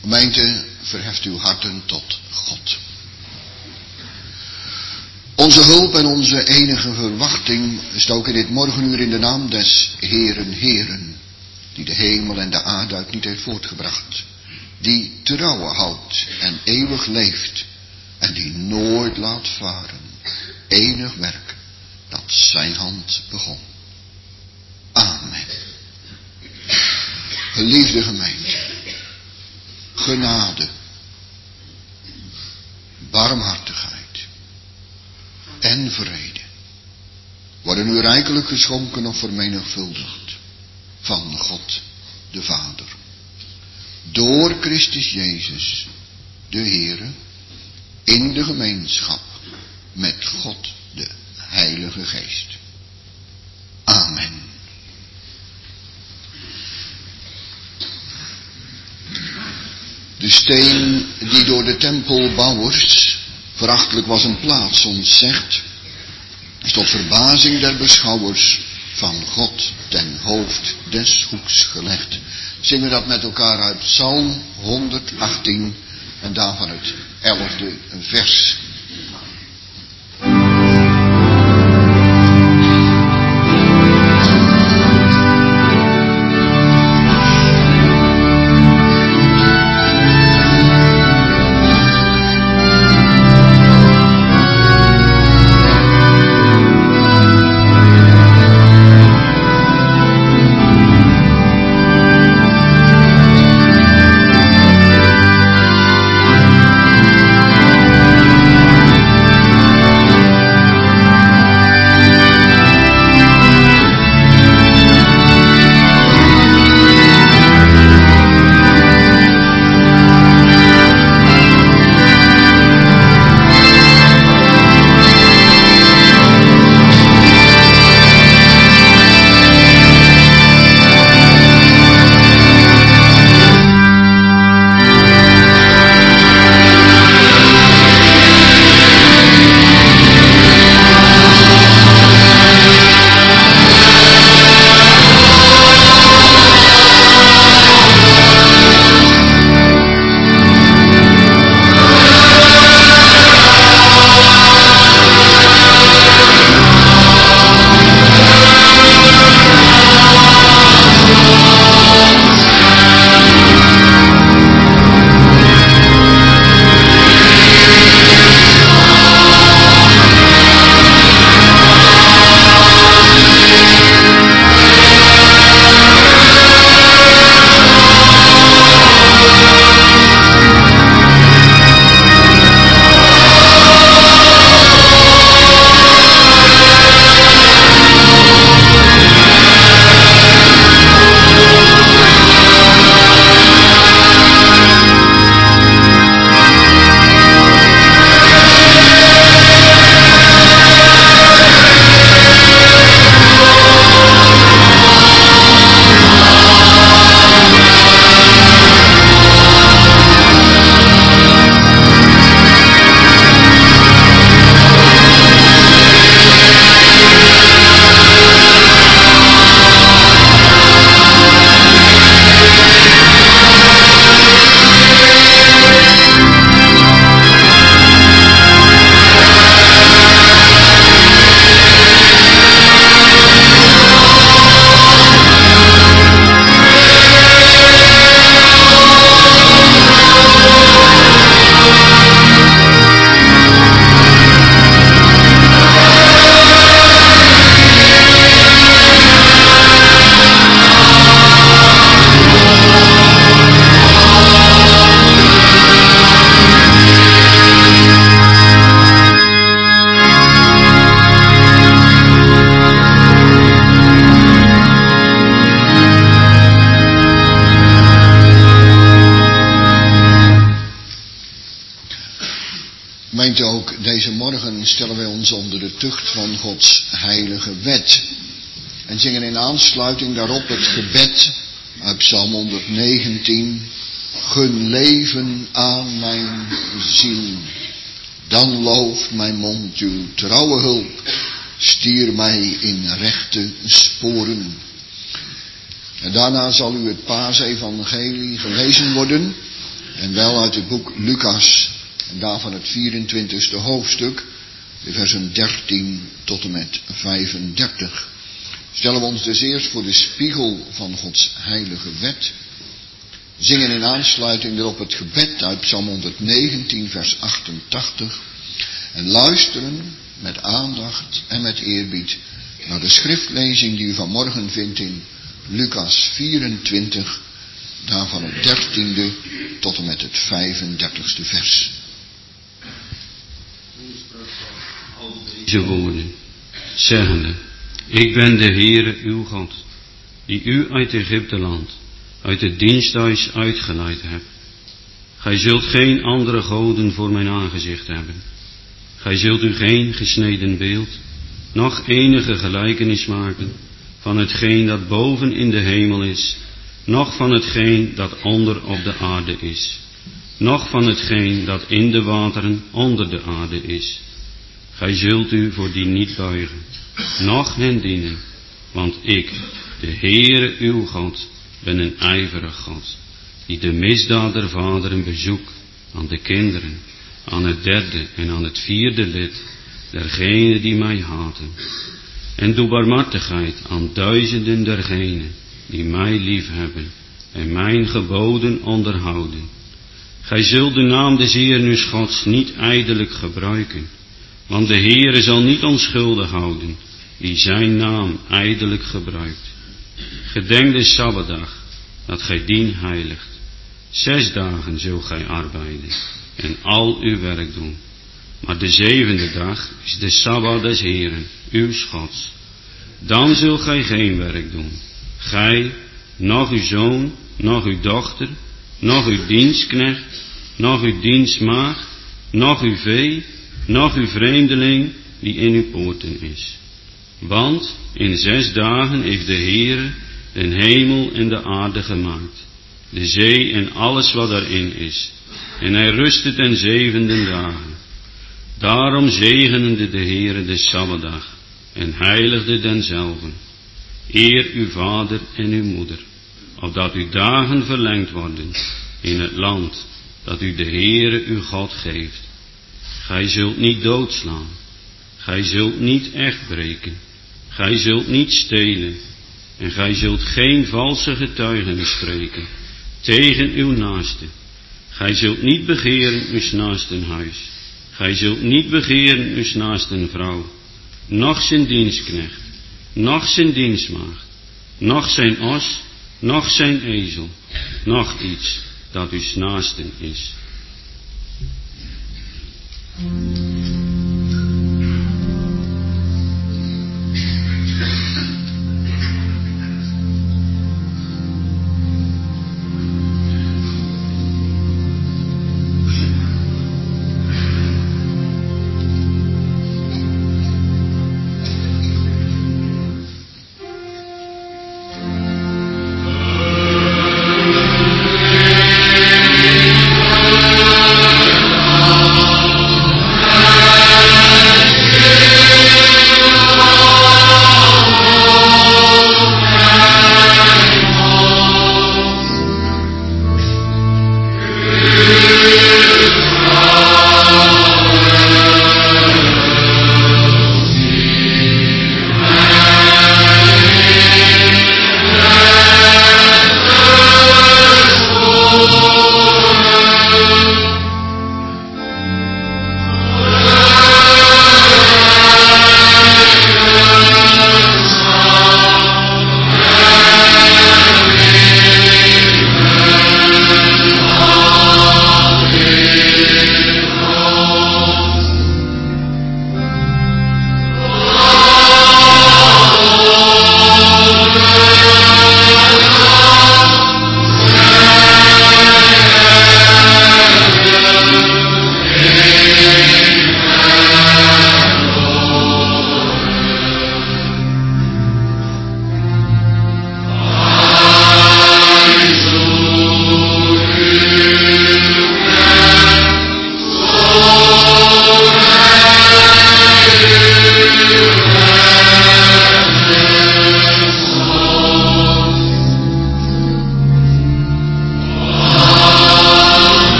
Gemeente, verheft uw harten tot God. Onze hulp en onze enige verwachting is ook in dit morgenuur in de naam des Heeren, die de hemel en de aarde uit niet heeft voortgebracht, die trouw houdt en eeuwig leeft en die nooit laat varen enig werk dat zijn hand begon. Amen. Geliefde gemeente, genade, barmhartigheid en vrede worden u rijkelijk geschonken of vermenigvuldigd van God de Vader, door Christus Jezus de Heere, in de gemeenschap met God de Heilige Geest. Amen. De steen die door de tempelbouwers verachtelijk was een plaats ontzegd, is tot verbazing der beschouwers van God ten hoofd des hoeks gelegd. Zingen we dat met elkaar uit Psalm 118 en daarvan het 11e vers. Gemeente, ook deze morgen stellen wij ons onder de tucht van Gods heilige wet. En zingen in aansluiting daarop het gebed uit Psalm 119. Gun leven aan mijn ziel, dan looft mijn mond uw trouwe hulp. Stier mij in rechte sporen. En daarna zal u het paasevangelie gelezen worden. En wel uit het boek Lucas, en daarvan het 24e hoofdstuk, de versen 13 tot en met 35. Stellen we ons dus eerst voor de spiegel van Gods heilige wet. Zingen in aansluiting erop het gebed uit Psalm 119 vers 88. En luisteren met aandacht en met eerbied naar de schriftlezing die u vanmorgen vindt in Lucas 24, daarvan het 13e tot en met het 35e vers. Deze woorden, zeggende, ik ben de Heere uw God, die u uit Egypte land, uit het diensthuis uitgeleid hebt. Gij zult geen andere goden voor mijn aangezicht hebben. Gij zult u geen gesneden beeld, noch enige gelijkenis maken van hetgeen dat boven in de hemel is, noch van hetgeen dat onder op de aarde is, noch van hetgeen dat in de wateren onder de aarde is. Gij zult u voor die niet buigen, noch hen dienen, want ik, de Heere uw God, ben een ijverig God, die de misdaad der vaderen bezoekt aan de kinderen, aan het derde en aan het vierde lid dergenen die mij haten, en doe barmhartigheid aan duizenden dergenen die mij lief hebben en mijn geboden onderhouden. Gij zult de naam des Heeren uws Gods niet ijdelijk gebruiken, want de Heere zal niet onschuldig houden die zijn naam ijdelijk gebruikt. Gedenk de Sabbatdag, dat gij dien heiligt. 6 dagen zult gij arbeiden en al uw werk doen. Maar de 7e dag is de Sabbat des Heeren, uws Gods. Dan zult gij geen werk doen. Gij, noch uw zoon, noch uw dochter, noch uw dienstknecht, noch uw dienstmaagd, noch uw vee, noch uw vreemdeling die in uw poorten is. Want in 6 dagen heeft de Heere den hemel en de aarde gemaakt, de zee en alles wat daarin is. En hij rustte ten 7e dagen. Daarom zegenende de Heere de Sabbatdag en heiligde denzelven. Eer uw vader en uw moeder, opdat uw dagen verlengd worden in het land dat u de Heere uw God geeft. Gij zult niet doodslaan, gij zult niet echt breken, gij zult niet stelen, en gij zult geen valse getuigenis spreken tegen uw naaste. Gij zult niet begeren uws naasten huis, gij zult niet begeren uws naasten vrouw, noch zijn dienstknecht, noch zijn dienstmaagd, noch zijn os, noch zijn ezel, noch iets dat uws naasten is.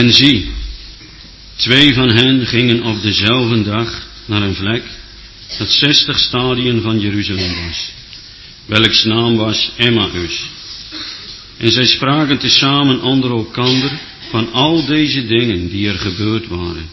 En zie, 2 van hen gingen op dezelfde dag naar een vlek dat 60 stadien van Jeruzalem was, welks naam was Emmaus. En zij spraken tezamen onder elkander van al deze dingen die er gebeurd waren.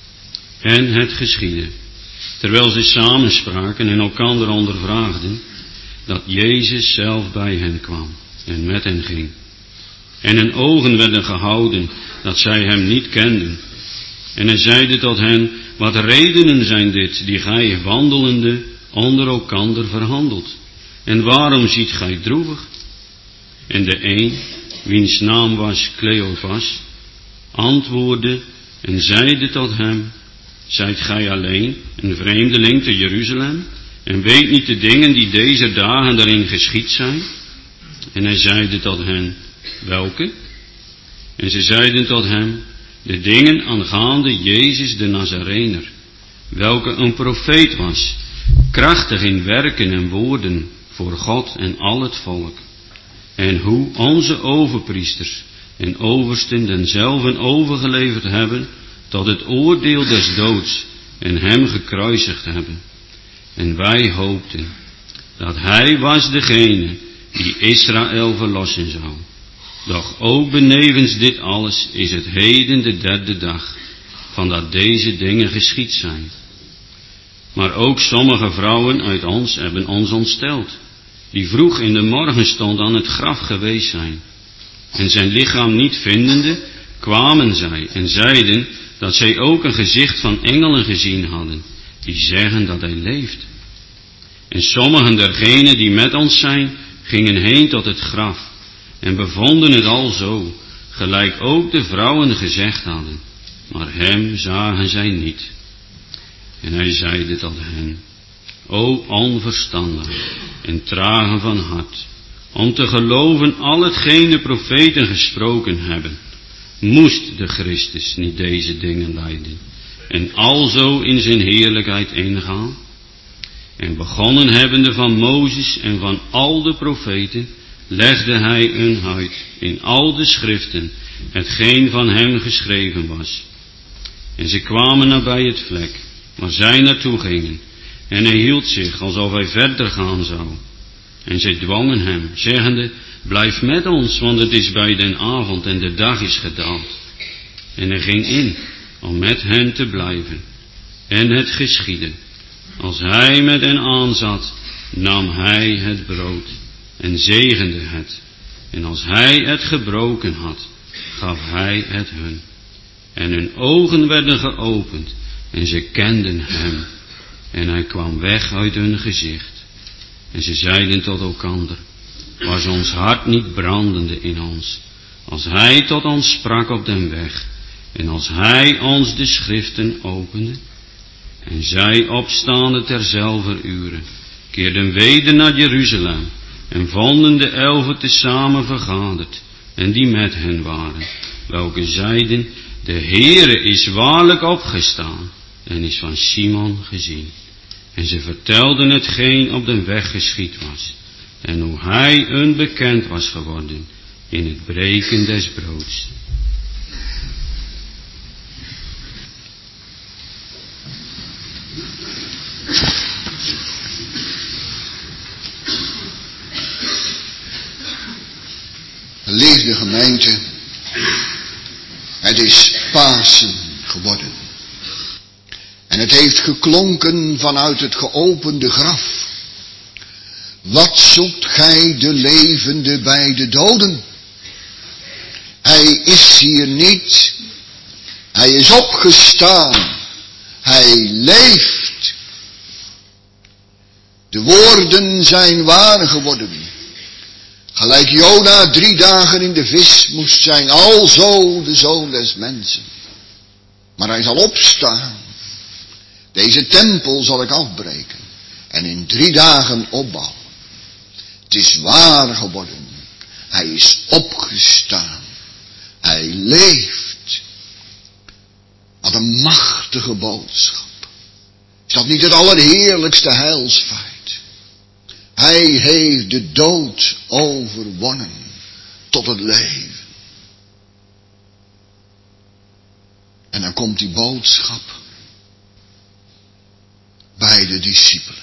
En het geschiedde, terwijl zij samen spraken en elkander ondervraagden, dat Jezus zelf bij hen kwam en met hen ging. En hun ogen werden gehouden, dat zij hem niet kenden. En hij zeide tot hen, wat redenen zijn dit, die gij wandelende onder elkander verhandelt? En waarom ziet gij droevig? En de een, wiens naam was Cleopas, antwoordde en zeide tot hem, zijt gij alleen, een vreemdeling te Jeruzalem, en weet niet de dingen die deze dagen daarin geschied zijn? En hij zeide tot hen, welke? En ze zeiden tot hem, de dingen aangaande Jezus de Nazarener, welke een profeet was, krachtig in werken en woorden voor God en al het volk. En hoe onze overpriesters en oversten denzelven overgeleverd hebben tot het oordeel des doods en hem gekruisigd hebben. En wij hoopten dat hij was degene die Israël verlossen zou. Doch ook benevens dit alles is het heden de 3e dag, van dat deze dingen geschied zijn. Maar ook sommige vrouwen uit ons hebben ons ontsteld, die vroeg in de morgenstond aan het graf geweest zijn. En zijn lichaam niet vindende, kwamen zij en zeiden dat zij ook een gezicht van engelen gezien hadden, die zeggen dat hij leeft. En sommigen dergenen die met ons zijn, gingen heen tot het graf, en bevonden het alzo, gelijk ook de vrouwen gezegd hadden, maar hem zagen zij niet. En hij zeide tot hen, o onverstandig en tragen van hart, om te geloven al hetgeen de profeten gesproken hebben, moest de Christus niet deze dingen lijden, en alzo in zijn heerlijkheid ingaan? En begonnen hebbende van Mozes en van al de profeten, legde hij hun uit in al de schriften, hetgeen van hem geschreven was. En ze kwamen nabij het vlek, waar zij naartoe gingen, en hij hield zich alsof hij verder gaan zou. En zij dwangen hem, zeggende, blijf met ons, want het is bij den avond en de dag is gedaald. En hij ging in, om met hen te blijven. En het geschiedde, als hij met hen aanzat, nam hij het brood en zegende het. En als hij het gebroken had, gaf hij het hun. En hun ogen werden geopend, en ze kenden hem. En hij kwam weg uit hun gezicht. En ze zeiden tot elkander, was ons hart niet brandende in ons, als hij tot ons sprak op den weg, en als hij ons de schriften opende? En zij, opstaande terzelfder ure, keerden weder naar Jeruzalem, en vonden de 11 tezamen vergaderd, en die met hen waren, welke zeiden, de Heere is waarlijk opgestaan, en is van Simon gezien. En ze vertelden hetgeen op den weg geschied was, en hoe hij hun bekend was geworden in het breken des broods. Geliefde gemeente, het is Pasen geworden. En het heeft geklonken vanuit het geopende graf. Wat zoekt gij de levende bij de doden? Hij is hier niet. Hij is opgestaan. Hij leeft. De woorden zijn waar geworden. Gelijk Jona 3 dagen in de vis moest zijn, alzo de Zoon des mensen. Maar hij zal opstaan. Deze tempel zal ik afbreken en in 3 dagen opbouwen. Het is waar geworden. Hij is opgestaan. Hij leeft. Wat een machtige boodschap. Is dat niet het allerheerlijkste heilsfeit? Hij heeft de dood overwonnen tot het leven. En dan komt die boodschap bij de discipelen.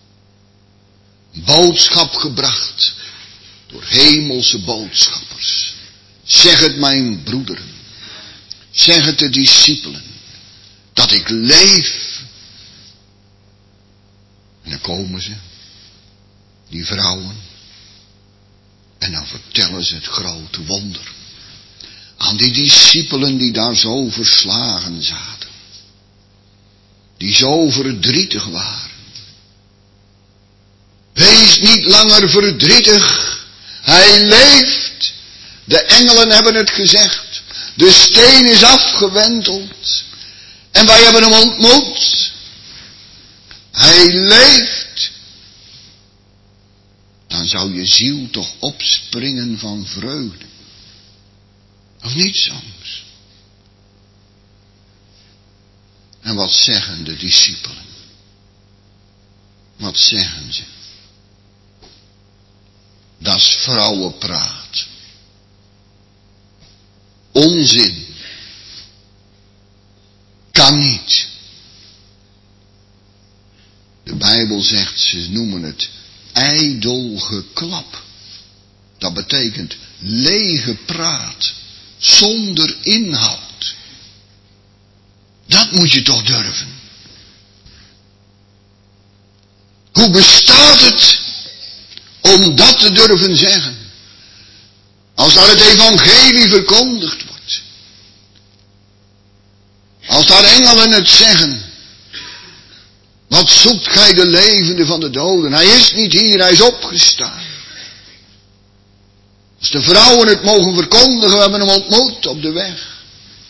Boodschap gebracht door hemelse boodschappers. Zeg het mijn broederen. Zeg het de discipelen. Dat ik leef. En dan komen ze. Die vrouwen. En dan vertellen ze het grote wonder. Aan die discipelen die daar zo verslagen zaten. Die zo verdrietig waren. Wees niet langer verdrietig. Hij leeft. De engelen hebben het gezegd. De steen is afgewenteld. En wij hebben hem ontmoet. Hij leeft. Dan zou je ziel toch opspringen van vreugde. Of niet soms? En wat zeggen de discipelen? Wat zeggen ze? Dat is vrouwenpraat. Onzin. Kan niet. De Bijbel zegt, ze noemen het ijdel geklap. Dat betekent lege praat. Zonder inhoud. Dat moet je toch durven. Hoe bestaat het om dat te durven zeggen? Als daar het evangelie verkondigd wordt. Als daar engelen het zeggen. Wat zoekt gij de levende van de doden? Hij is niet hier, hij is opgestaan. Als de vrouwen het mogen verkondigen, we hebben hem ontmoet op de weg.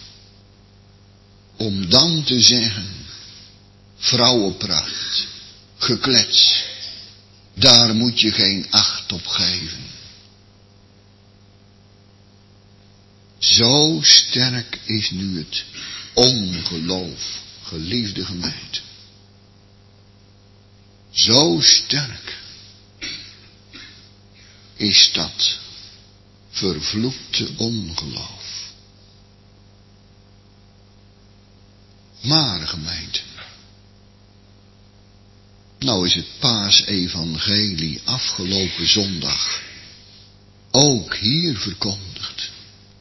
Om dan te zeggen, vrouwenpraat, geklets, daar moet je geen acht op geven. Zo sterk is nu het ongeloof, geliefde gemeente. Zo sterk is dat vervloekte ongeloof. Maar gemeente, nou is het paasevangelie afgelopen zondag ook hier verkondigd.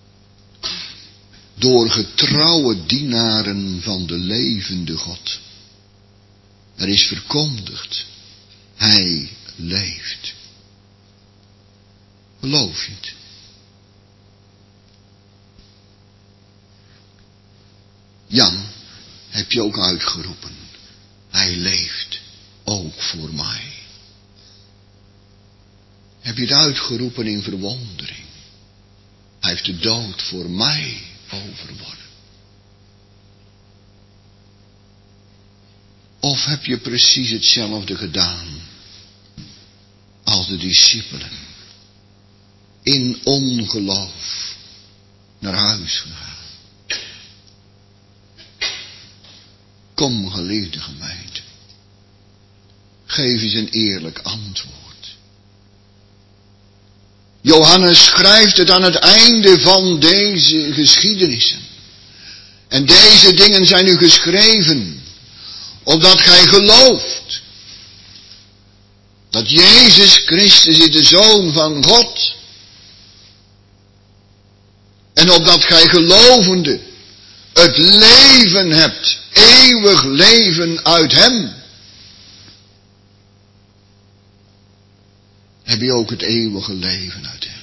Door getrouwe dienaren van de levende God. Er is verkondigd, hij leeft. Geloof je het? Jan, heb je ook uitgeroepen, hij leeft, ook voor mij. Heb je het uitgeroepen in verwondering? Hij heeft de dood voor mij overwonnen. Of heb je precies hetzelfde gedaan als de discipelen? In ongeloof naar huis gegaan. Kom, geliefde gemeente. Geef eens een eerlijk antwoord. Johannes schrijft het aan het einde van deze geschiedenissen. En deze dingen zijn nu geschreven, opdat gij gelooft dat Jezus Christus is de Zoon van God. En opdat gij gelovende het leven hebt, eeuwig leven uit hem. Heb je ook het eeuwige leven uit hem.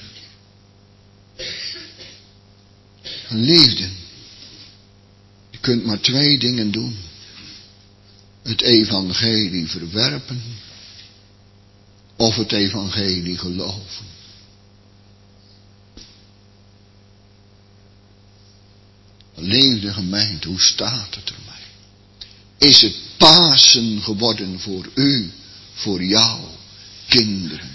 Geliefden, je kunt maar twee dingen doen. Het evangelie verwerpen of het evangelie geloven. Geliefde gemeente, hoe staat het ermee? Is het Pasen geworden voor u, voor jou, kinderen?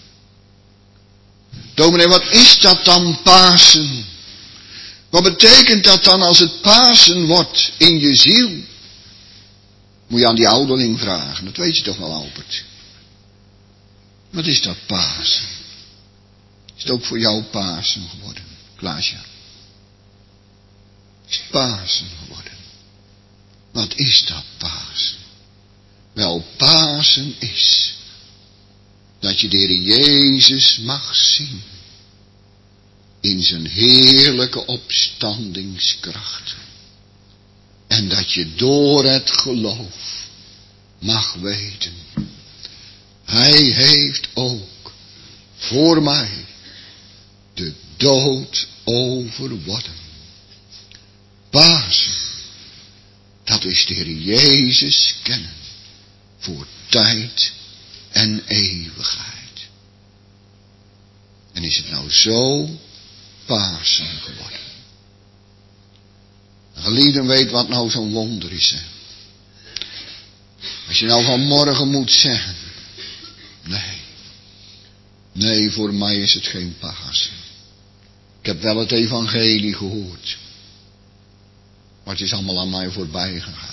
Dominee, wat is dat dan, Pasen? Wat betekent dat dan als het Pasen wordt in je ziel? Moet je aan die ouderling vragen, dat weet je toch wel, Albert. Wat is dat Pasen? Is het ook voor jou Pasen geworden, Klaasje? Is het Pasen geworden? Wat is dat Pasen? Wel, Pasen is dat je de Heer Jezus mag zien in zijn heerlijke opstandingskracht. En dat je door het geloof mag weten, hij heeft ook voor mij de dood overwonnen. Pasen, dat is de Heer Jezus kennen voor tijd en eeuwigheid. En is het nou zo Pasen geworden? Geliefden, weet wat nou zo'n wonder is, hè? Als je nou vanmorgen moet zeggen, nee, voor mij is het geen Pasen. Ik heb wel het evangelie gehoord, maar het is allemaal aan mij voorbij gegaan.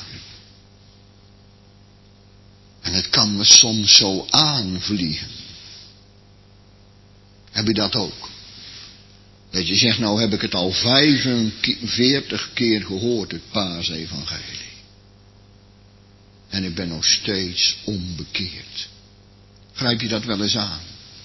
En het kan me soms zo aanvliegen. Heb je dat ook? Dat je zegt, nou heb ik het al 45 keer gehoord, het Paasevangelie. En ik ben nog steeds onbekeerd. Grijp je dat wel eens aan?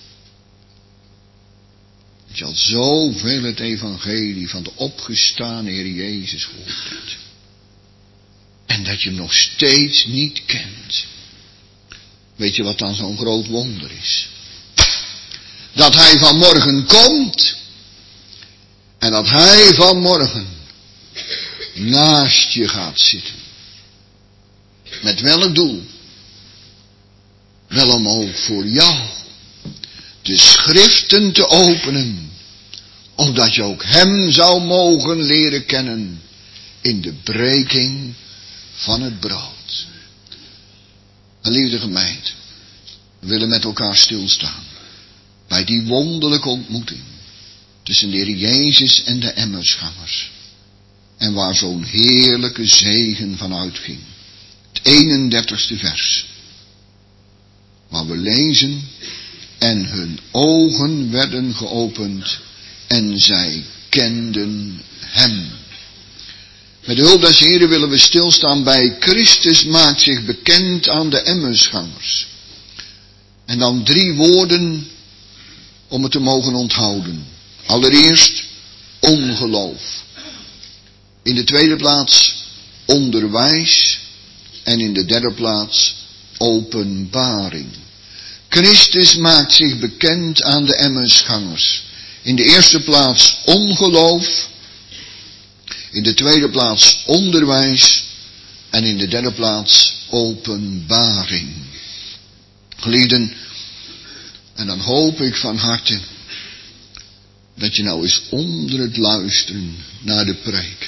Dat je al zoveel het evangelie van de opgestane Heer Jezus gehoord hebt. En dat je hem nog steeds niet kent. Weet je wat dan zo'n groot wonder is? Dat hij vanmorgen komt. En dat hij vanmorgen naast je gaat zitten. Met welk doel? Wel om ook voor jou de schriften te openen. Opdat je ook hem zou mogen leren kennen in de breking van het brood. Geliefde gemeente, we willen met elkaar stilstaan bij die wonderlijke ontmoeting tussen de Heer Jezus en de Emmausgangers. En waar zo'n heerlijke zegen van uitging. Het 31ste vers. Waar we lezen, en hun ogen werden geopend en zij kenden hem. Met de hulp des Heren willen we stilstaan bij Christus maakt zich bekend aan de Emmausgangers. En dan 3 woorden om het te mogen onthouden. Allereerst ongeloof. In de tweede plaats onderwijs. En in de derde plaats openbaring. Christus maakt zich bekend aan de Emmausgangers. In de eerste plaats ongeloof. In de tweede plaats onderwijs. En in de derde plaats openbaring. Geliefden, en dan hoop ik van harte dat je nou eens onder het luisteren naar de preek.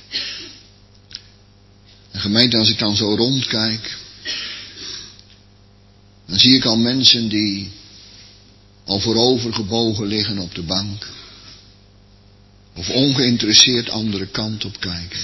En gemeente, als ik dan zo rondkijk, dan zie ik al mensen die al voorover gebogen liggen op de bank. Of ongeïnteresseerd andere kant op kijken.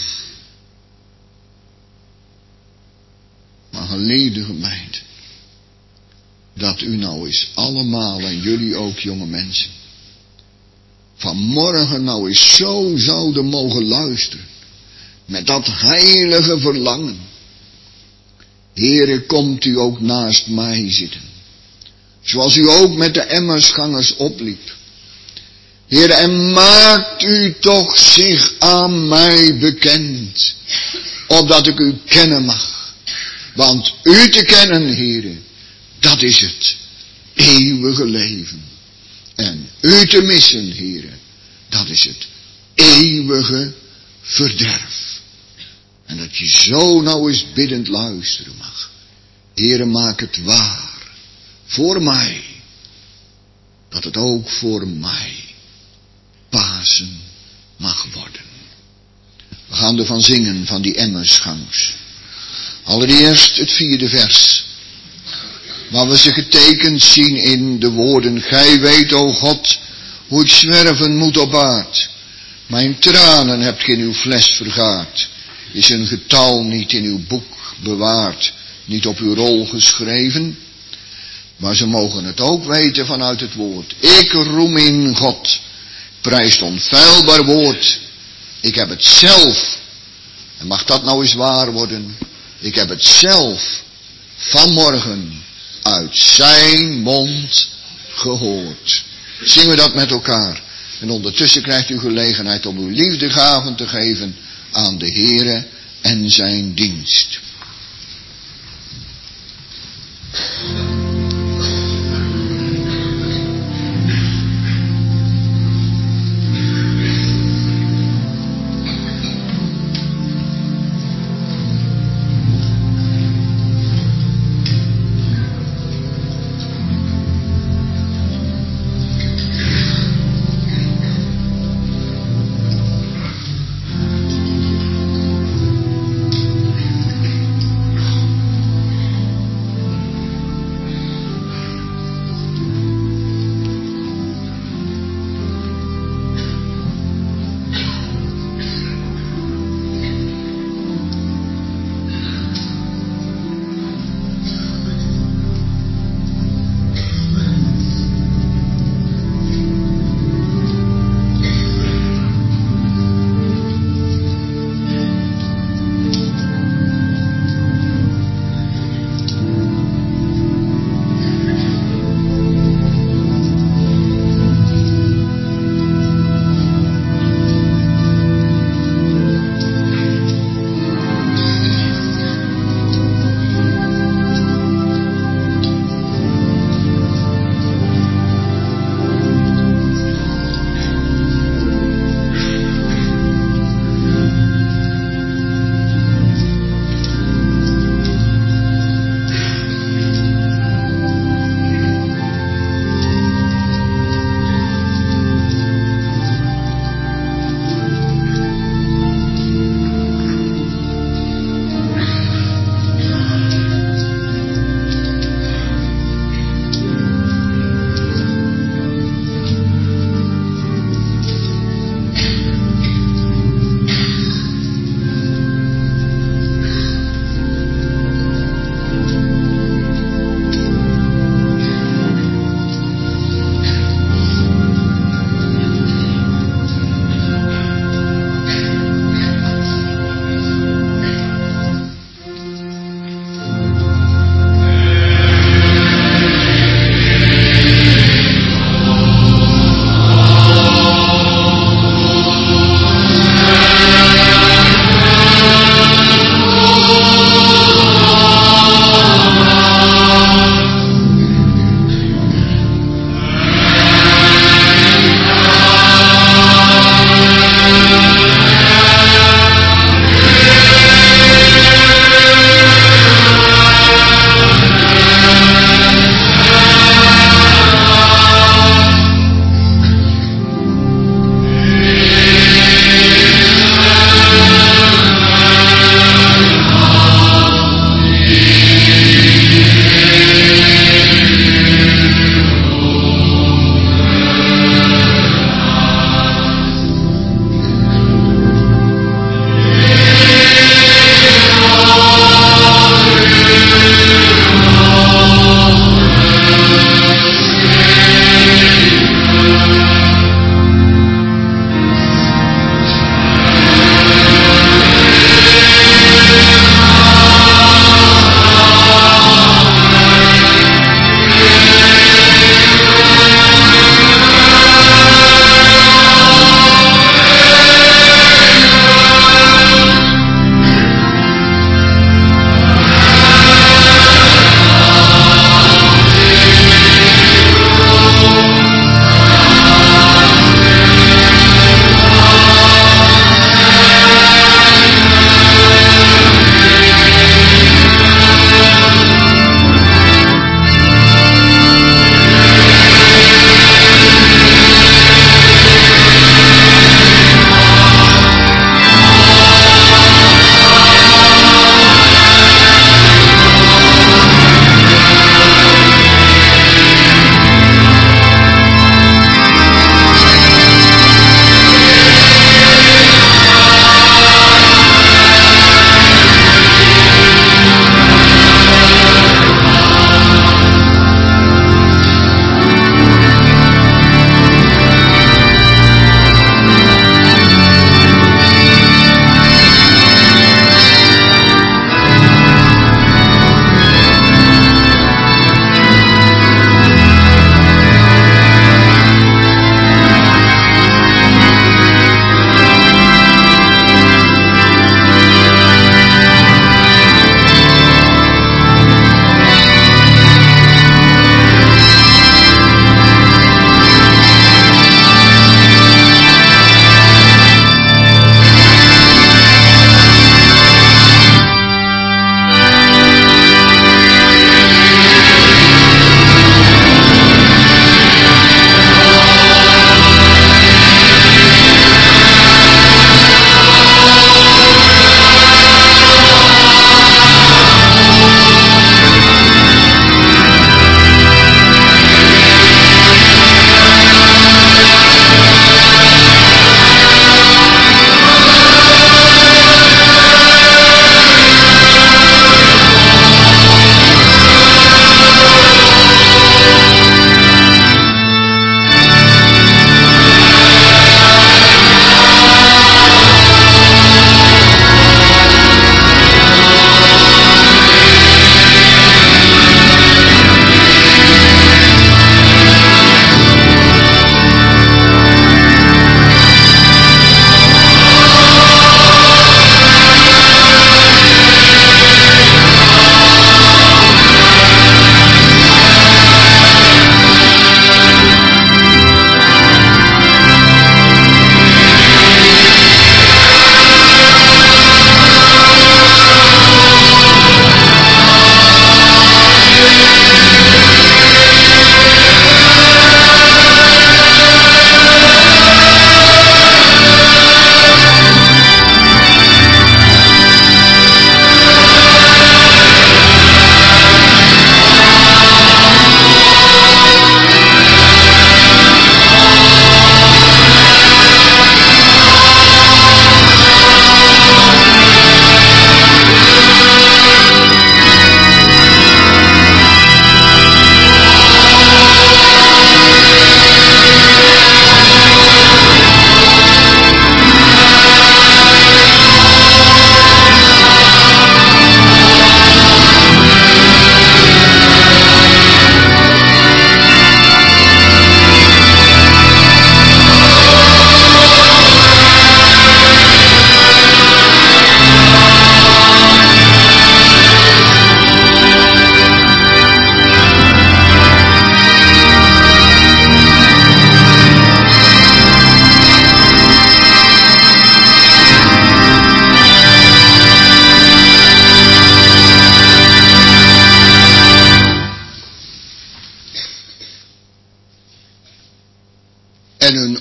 Maar geliefde gemeente, dat u nou eens allemaal en jullie ook jonge mensen, vanmorgen nou eens zo zouden mogen luisteren. Met dat heilige verlangen. Heere, komt u ook naast mij zitten. Zoals u ook met de Emmausgangers opliep. Heere, en maakt u toch zich aan mij bekend. Opdat ik u kennen mag. Want u te kennen, Heere, dat is het eeuwige leven. En u te missen, Heere, dat is het eeuwige verderf. En dat je zo nou eens biddend luisteren mag. Heere, maak het waar. Voor mij. Dat het ook voor mij Pasen mag worden. We gaan ervan zingen, van die Emmausgangers. Allereerst het 4e vers. Waar we ze getekend zien in de woorden. Gij weet, o God, hoe ik zwerven moet op aard. Mijn tranen hebt ge in uw fles vergaard. Is een getal niet in uw boek bewaard, niet op uw rol geschreven? Maar ze mogen het ook weten vanuit het woord. Ik roem in God, prijst onfeilbaar woord. Ik heb het zelf En mag dat nou eens waar worden? Ik heb het zelf vanmorgen uit zijn mond gehoord. Zingen we dat met elkaar. En ondertussen krijgt u gelegenheid om uw liefdegaven te geven aan de Heere en zijn dienst.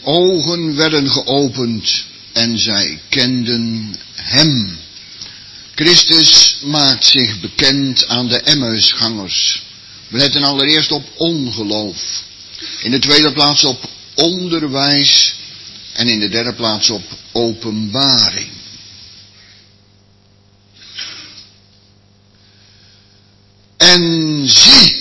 ogen werden geopend en zij kenden hem. Christus maakt zich bekend aan de Emmausgangers. We letten allereerst op ongeloof. In de tweede plaats op onderwijs. En in de derde plaats op openbaring. En zie,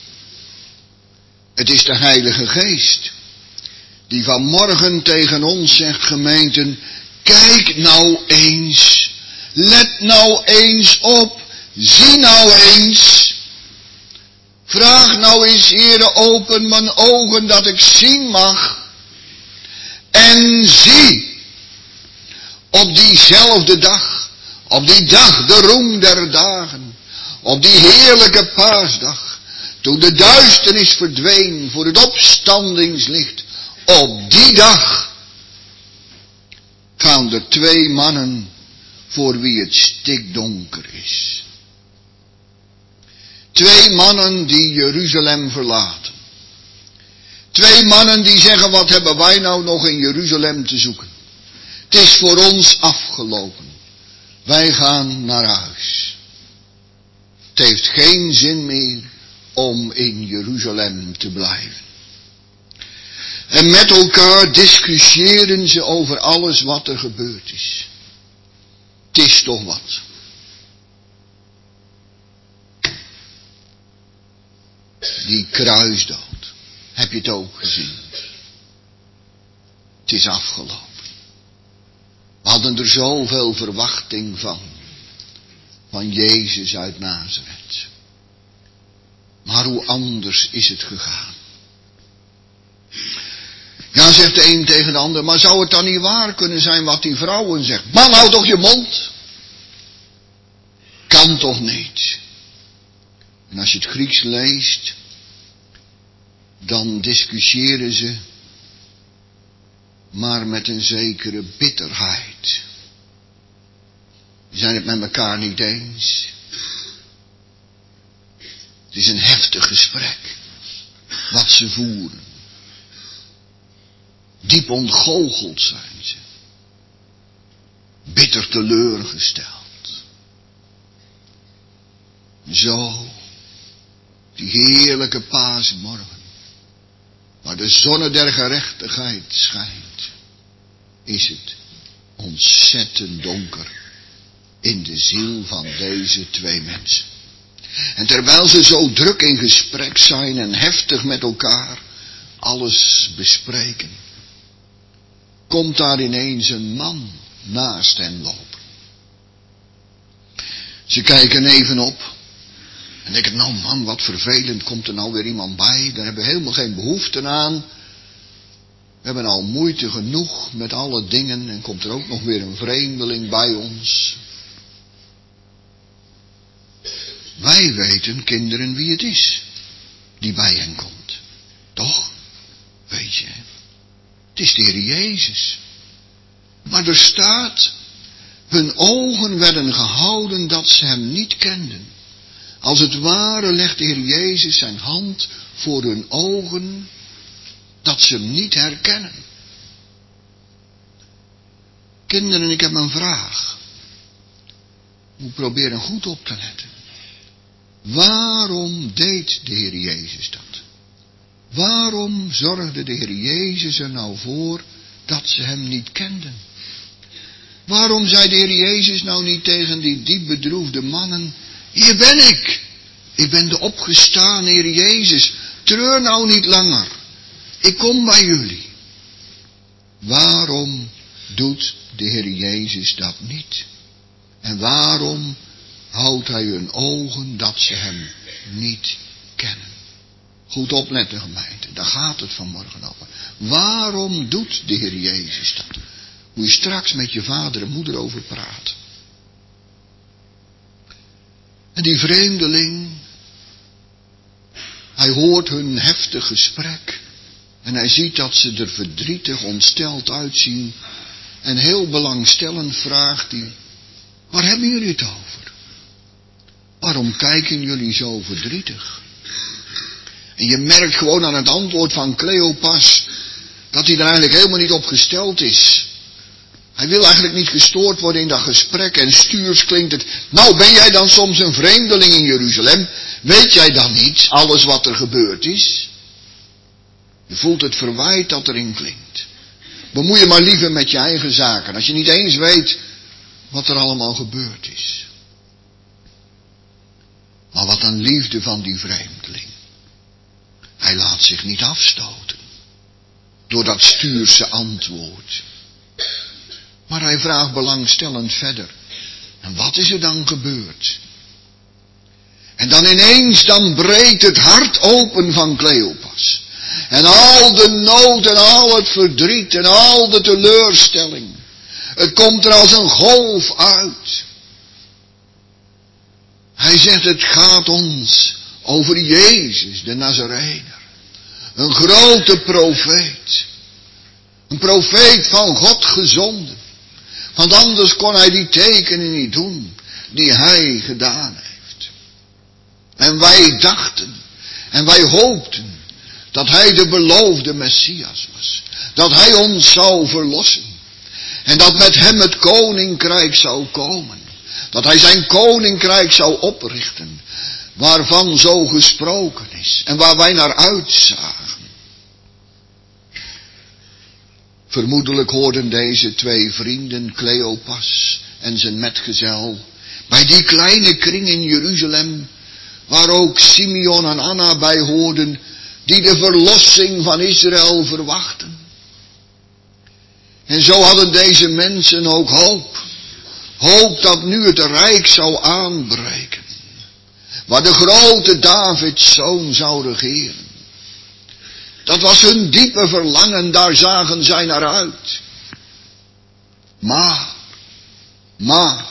het is de Heilige Geest, die vanmorgen tegen ons zegt, gemeenten, kijk nou eens, let nou eens op, zie nou eens, vraag nou eens, Heere, open mijn ogen dat ik zien mag. En zie, op diezelfde dag, op die dag, de roem der dagen, op die heerlijke paasdag, toen de duisternis verdween voor het opstandingslicht, op die dag gaan er 2 mannen voor wie het stikdonker is. 2 mannen die Jeruzalem verlaten. 2 mannen die zeggen, wat hebben wij nou nog in Jeruzalem te zoeken? Het is voor ons afgelopen. Wij gaan naar huis. Het heeft geen zin meer om in Jeruzalem te blijven. En met elkaar discussiëren ze over alles wat er gebeurd is. Het is toch wat. Die kruisdood. Heb je het ook gezien? Het is afgelopen. We hadden er zoveel verwachting van Jezus uit Nazareth. Maar hoe anders is het gegaan? Ja, zegt de een tegen de ander, maar zou het dan niet waar kunnen zijn wat die vrouwen zegt? Man, hou toch je mond! Kan toch niet? En als je het Grieks leest, dan discussiëren ze, maar met een zekere bitterheid. Ze zijn het met elkaar niet eens. Het is een heftig gesprek wat ze voeren. Diep ontgoocheld zijn ze. Bitter teleurgesteld. Zo, die heerlijke paasmorgen, waar de zonne der gerechtigheid schijnt, is het ontzettend donker in de ziel van deze 2 mensen. En terwijl ze zo druk in gesprek zijn en heftig met elkaar alles bespreken, komt daar ineens een man naast hen lopen. Ze kijken even op en denken, nou man, wat vervelend, komt er nou weer iemand bij? Daar hebben we helemaal geen behoefte aan. We hebben al moeite genoeg met alle dingen en komt er ook nog weer een vreemdeling bij ons. Wij weten, kinderen, wie het is die bij hen komt. Toch? Weet je, het is de Heer Jezus. Maar er staat, hun ogen werden gehouden dat ze hem niet kenden. Als het ware legt de Heer Jezus zijn hand voor hun ogen, dat ze hem niet herkennen. Kinderen, ik heb een vraag. Moet proberen goed op te letten. Waarom deed de Heer Jezus dat? Waarom zorgde de Heer Jezus er nou voor dat ze hem niet kenden? Waarom zei de Heer Jezus nou niet tegen die diep bedroefde mannen, hier ben ik. Ik ben de opgestane Heer Jezus. Treur nou niet langer. Ik kom bij jullie. Waarom doet de Heer Jezus dat niet? En waarom houdt hij hun ogen dat ze hem niet kennen? Goed opletten, gemeente. Daar gaat het vanmorgen over. Waarom doet de Heer Jezus dat? Moet je straks met je vader en moeder over praten. En die vreemdeling, hij hoort hun heftig gesprek. En hij ziet dat ze er verdrietig, ontsteld uitzien. En heel belangstellend vraagt hij, waar hebben jullie het over? Waarom kijken jullie zo verdrietig? En je merkt gewoon aan het antwoord van Cleopas Dat hij er eigenlijk helemaal niet op gesteld is. Hij wil eigenlijk niet gestoord worden in dat gesprek en stuurs klinkt het. Nou, ben jij dan soms een vreemdeling in Jeruzalem? Weet jij dan niet alles wat er gebeurd is? Je voelt het verwijt dat erin klinkt. Bemoei je maar liever met je eigen zaken, als je niet eens weet wat er allemaal gebeurd is. Maar wat een liefde van die vreemdeling. Hij laat zich niet afstoten door dat stuurse antwoord. Maar hij vraagt belangstellend verder. En wat is er dan gebeurd? En dan ineens, dan breekt het hart open van Kleopas. En al de nood en al het verdriet en al de teleurstelling. Het komt er als een golf uit. Hij zegt, het gaat ons over Jezus, de Nazarener. Een grote profeet. Een profeet van God gezonden. Want anders kon hij die tekenen niet doen die hij gedaan heeft. En wij dachten en wij hoopten dat hij de beloofde Messias was. Dat hij ons zou verlossen. En dat met hem het koninkrijk zou komen. Dat hij zijn koninkrijk zou oprichten. Waarvan zo gesproken is. En waar wij naar uitzagen. Vermoedelijk hoorden deze twee vrienden, Kleopas en zijn metgezel, bij die kleine kring in Jeruzalem, waar ook Simeon en Anna bij hoorden, die de verlossing van Israël verwachten. En zo hadden deze mensen ook hoop. Hoop dat nu het rijk zou aanbreken. Waar de grote Davids zoon zou regeren. Dat was hun diepe verlangen, daar zagen zij naar uit. Maar,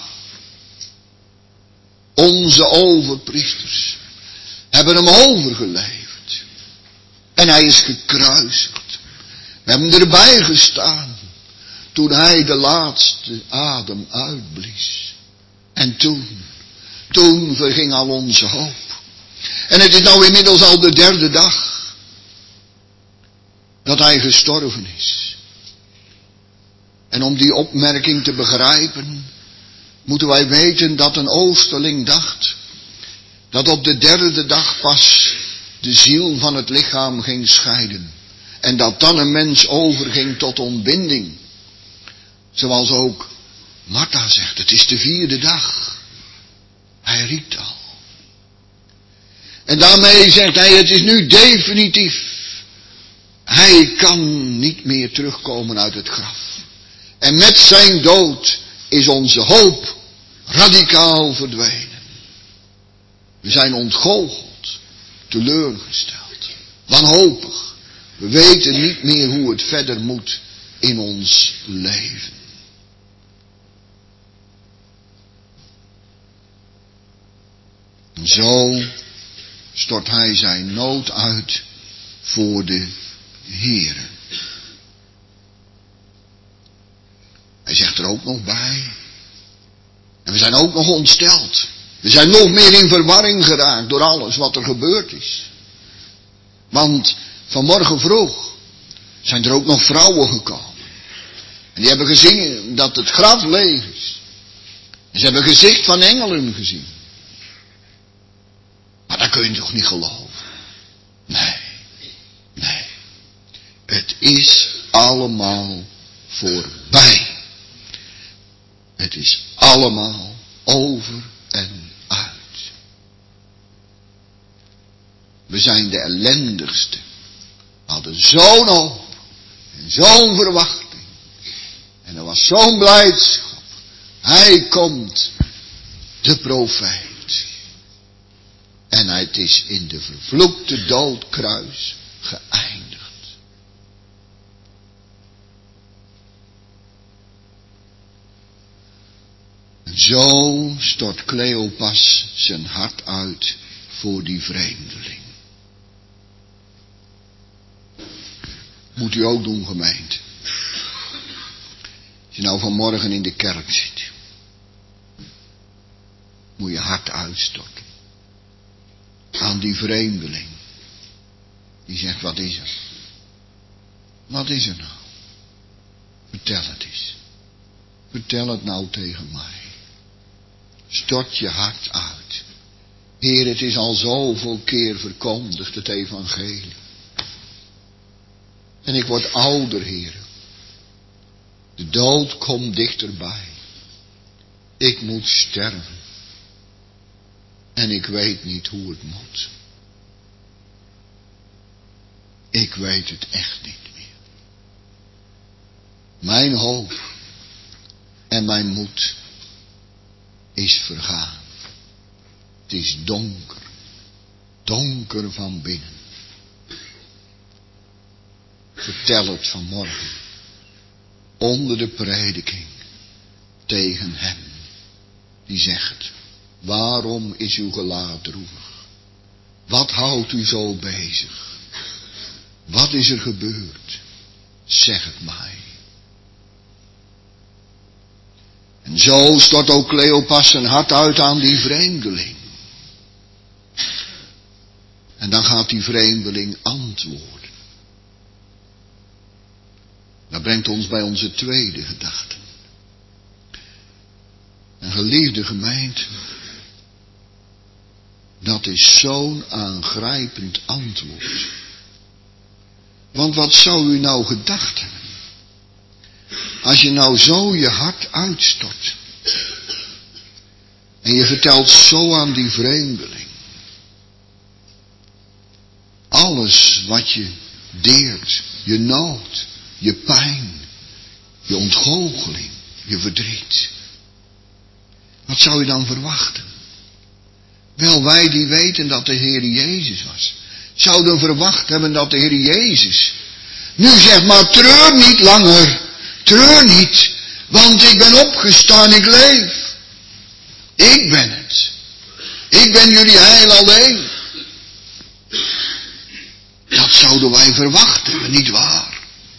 onze overpriesters hebben hem overgeleverd. En hij is gekruisigd. We hebben erbij gestaan toen hij de laatste adem uitblies. En toen verging al onze hoop. En het is nou inmiddels al de derde dag dat hij gestorven is. En om die opmerking te begrijpen, moeten wij weten dat een oosterling dacht, dat op de derde dag pas de ziel van het lichaam ging scheiden. En dat dan een mens overging tot ontbinding. Zoals ook Martha zegt, het is de vierde dag. Hij riekt al. En daarmee zegt hij, het is nu definitief. Hij kan niet meer terugkomen uit het graf. En met zijn dood is onze hoop radicaal verdwenen. We zijn ontgoocheld, teleurgesteld, wanhopig. We weten niet meer hoe het verder moet in ons leven. En zo stort hij zijn nood uit voor de Heere. Hij zegt er ook nog bij. En we zijn ook nog ontsteld. We zijn nog meer in verwarring geraakt door alles wat er gebeurd is. Want vanmorgen vroeg zijn er ook nog vrouwen gekomen. En die hebben gezien dat het graf leeg is. En ze hebben gezicht van engelen gezien. Maar dat kun je toch niet geloven? Nee. Het is allemaal voorbij. Het is allemaal over en uit. We zijn de ellendigste. We hadden zo'n hoop en zo'n verwachting. En er was zo'n blijdschap. Hij komt, de profeet. En het is in de vervloekte doodkruis geëindigd. Zo stort Kleopas zijn hart uit voor die vreemdeling. Moet u ook doen, gemeente. Als je nou vanmorgen in de kerk zit, moet je hart uitstorten. Aan die vreemdeling. Die zegt, wat is er? Wat is er nou? Vertel het eens. Vertel het nou tegen mij. Stort je hart uit. Heer, het is al zoveel keer verkondigd, het evangelie. En ik word ouder, Heer. De dood komt dichterbij. Ik moet sterven. En ik weet niet hoe het moet. Ik weet het echt niet meer. Mijn hoop en mijn moed is vergaan. Het is donker. Donker van binnen. Vertel het vanmorgen. Onder de prediking. Tegen hem. Die zegt. Waarom is uw gelaat droevig? Wat houdt u zo bezig? Wat is er gebeurd? Zeg het mij. En zo stort ook Cleopas zijn hart uit aan die vreemdeling. En dan gaat die vreemdeling antwoorden. Dat brengt ons bij onze tweede gedachte. Een geliefde gemeente. Dat is zo'n aangrijpend antwoord. Want wat zou u nou gedacht hebben? Als je nou zo je hart uitstort. En je vertelt zo aan die vreemdeling. Alles wat je deert. Je nood. Je pijn. Je ontgoocheling. Je verdriet. Wat zou je dan verwachten? Wel, wij die weten dat de Heer Jezus was. Zouden verwacht hebben dat de Heer Jezus nu zegt, maar treur niet langer. Treur niet. Want ik ben opgestaan, ik leef. Ik ben het. Ik ben jullie heil alleen. Dat zouden wij verwacht hebben, niet waar?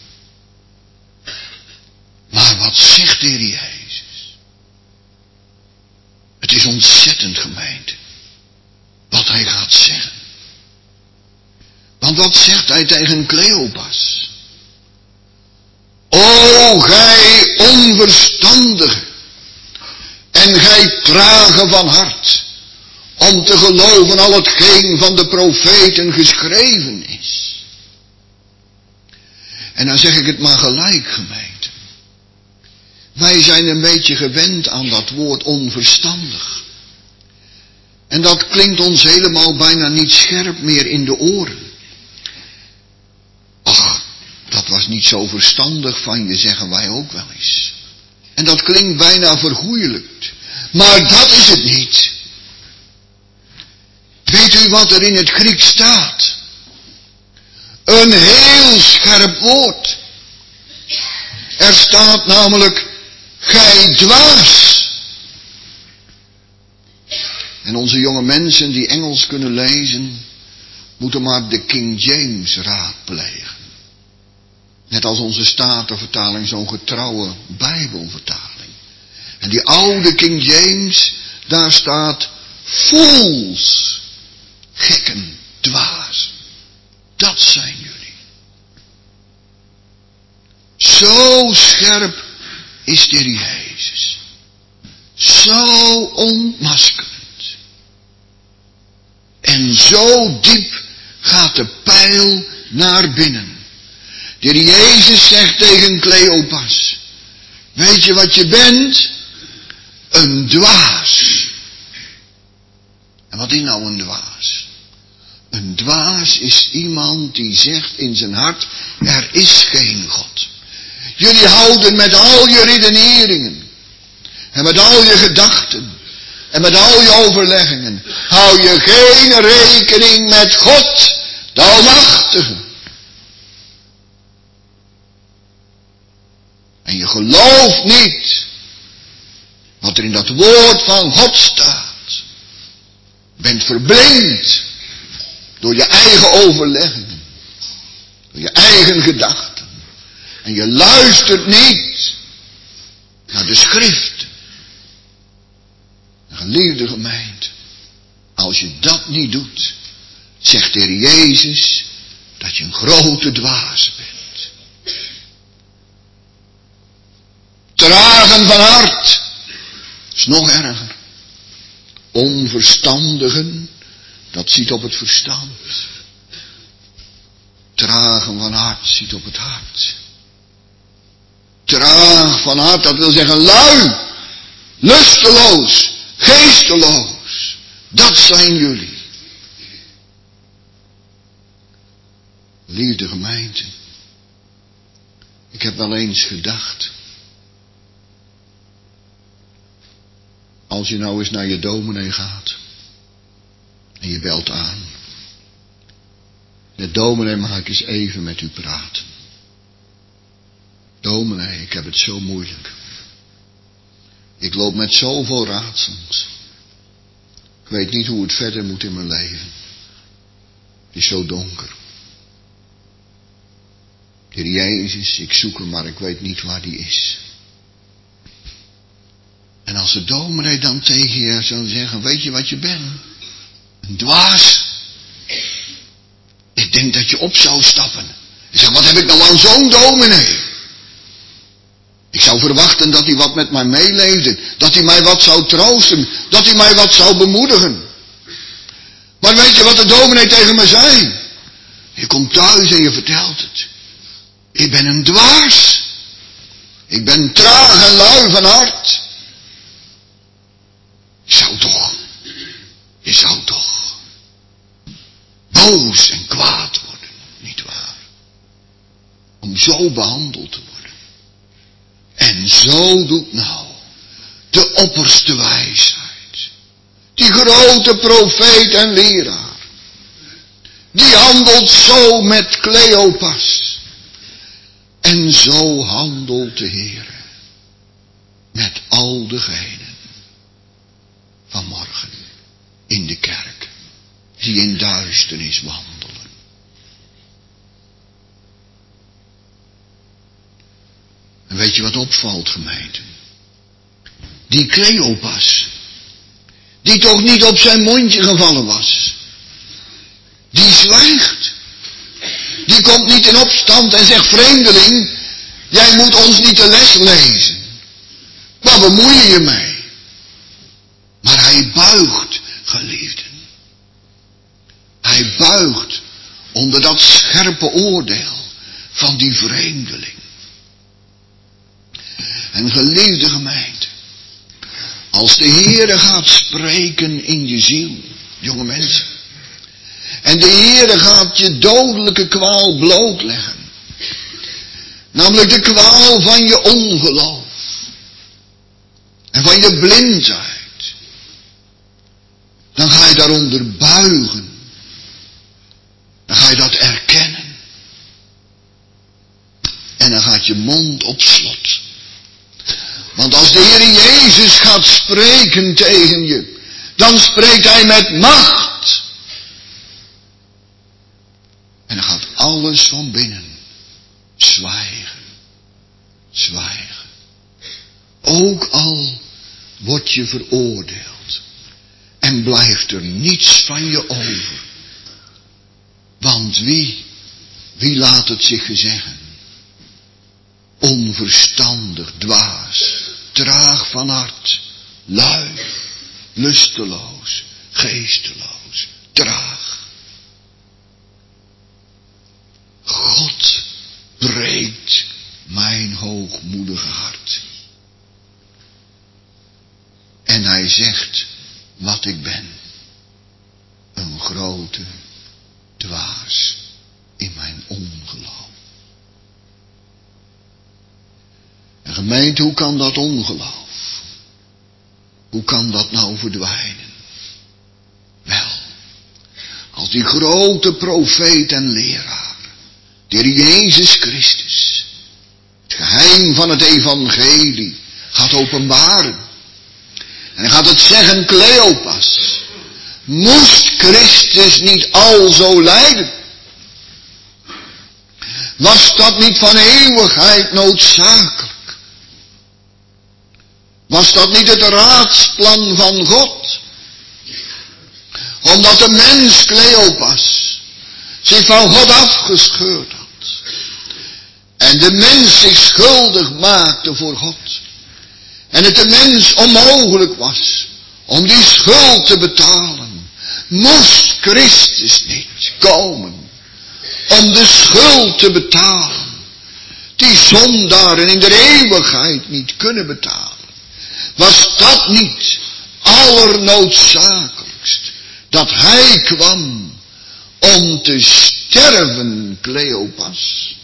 Maar wat zegt de Heer Jezus? Het is ontzettend, gemeente. Wat hij gaat zeggen. Want wat zegt hij tegen Cleopas? O gij onverstandige en gij trage van hart, om te geloven al hetgeen van de profeten geschreven is. En dan zeg ik het maar gelijk, gemeente. Wij zijn een beetje gewend aan dat woord onverstandig. En dat klinkt ons helemaal bijna niet scherp meer in de oren. Ach, dat was niet zo verstandig van je, zeggen wij ook wel eens. En dat klinkt bijna vergoeilijkt. Maar dat is het niet. Weet u wat er in het Grieks staat? Een heel scherp woord. Er staat namelijk, gij dwaas. En onze jonge mensen die Engels kunnen lezen, moeten maar de King James raadplegen. Net als onze Statenvertaling, zo'n getrouwe Bijbelvertaling. En die oude King James, daar staat fools, gekken, dwaas. Dat zijn jullie. Zo scherp is de Heer Jezus. Zo onmaskerend. En zo diep gaat de pijl naar binnen. De Heer Jezus zegt tegen Cleopas, weet je wat je bent? Een dwaas. En wat is nou een dwaas? Een dwaas is iemand die zegt in zijn hart, er is geen God. Jullie houden met al je redeneringen en met al je gedachten en met al je overleggingen, hou je geen rekening met God, de Almachtige. En je gelooft niet wat er in dat woord van God staat. Bent verblind door je eigen overleggingen, door je eigen gedachten. En je luistert niet naar de schriften. Geliefde gemeente, als je dat niet doet, zegt de Heer Jezus dat je een grote dwaas bent. van hart is nog erger. Onverstandigen, dat ziet op het verstand. Tragen van hart ziet op het hart. Traag van hart, dat wil zeggen lui, lusteloos, geesteloos. Dat zijn jullie. Lieve gemeente, ik heb wel eens gedacht, als je nou eens naar je dominee gaat en je belt aan. De dominee, mag ik eens even met u praten? Dominee, ik heb het zo moeilijk. Ik loop met zoveel raadsels. Ik weet niet hoe het verder moet in mijn leven. Het is zo donker. Heer Jezus, ik zoek hem, maar ik weet niet waar die is. En als de dominee dan tegen je zou zeggen, weet je wat je bent? Een dwaas. Ik denk dat je op zou stappen. Ik zeg, wat heb ik nou aan zo'n dominee? Ik zou verwachten dat hij wat met mij meeleefde. Dat hij mij wat zou troosten. Dat hij mij wat zou bemoedigen. Maar weet je wat de dominee tegen me zei? Je komt thuis en je vertelt het. Ik ben een dwaas. Ik ben traag en lui van hart. Je zou toch boos en kwaad worden, nietwaar? Om zo behandeld te worden. En zo doet nou de opperste wijsheid, die grote profeet en leraar, die handelt zo met Cleopas. En zo handelt de Heer met al degenen vanmorgen in de kerk die in duisternis wandelen. En weet je wat opvalt, gemeente? Die Cleopas, die toch niet op zijn mondje gevallen was, die zwijgt. Die komt niet in opstand en zegt, vreemdeling, jij moet ons niet de les lezen. Waar bemoei je je mee? Maar hij buigt, geliefden. Hij buigt onder dat scherpe oordeel van die vreemdeling. En geliefde gemeente, als de Heere gaat spreken in je ziel, jonge mensen, en de Heere gaat je dodelijke kwaal blootleggen, namelijk de kwaal van je ongeloof en van je blindheid, dan ga je daaronder buigen. Dan ga je dat erkennen. En dan gaat je mond op slot. Want als de Heer Jezus gaat spreken tegen je, dan spreekt hij met macht. En dan gaat alles van binnen zwijgen. Zwijgen. Ook al word je veroordeeld. En blijft er niets van je over. Want wie laat het zich gezeggen? Onverstandig, dwaas, traag van hart, lui, lusteloos, geesteloos, traag. God breekt mijn hoogmoedige hart. En hij zegt wat ik ben. Een grote dwaas in mijn ongeloof. En gemeente, hoe kan dat ongeloof? Hoe kan dat nou verdwijnen? Wel, als die grote profeet en leraar, de Heer Jezus Christus, het geheim van het evangelie gaat openbaren. En hij gaat het zeggen, Cleopas, moest Christus niet al zo lijden? Was dat niet van eeuwigheid noodzakelijk? Was dat niet het raadsplan van God? Omdat de mens Cleopas zich van God afgescheurd had. En de mens zich schuldig maakte voor God. en het de mens onmogelijk was om die schuld te betalen, moest Christus niet komen om de schuld te betalen die zondaren in de eeuwigheid niet kunnen betalen. Was dat niet allernoodzakelijkst dat hij kwam om te sterven, Cleopas?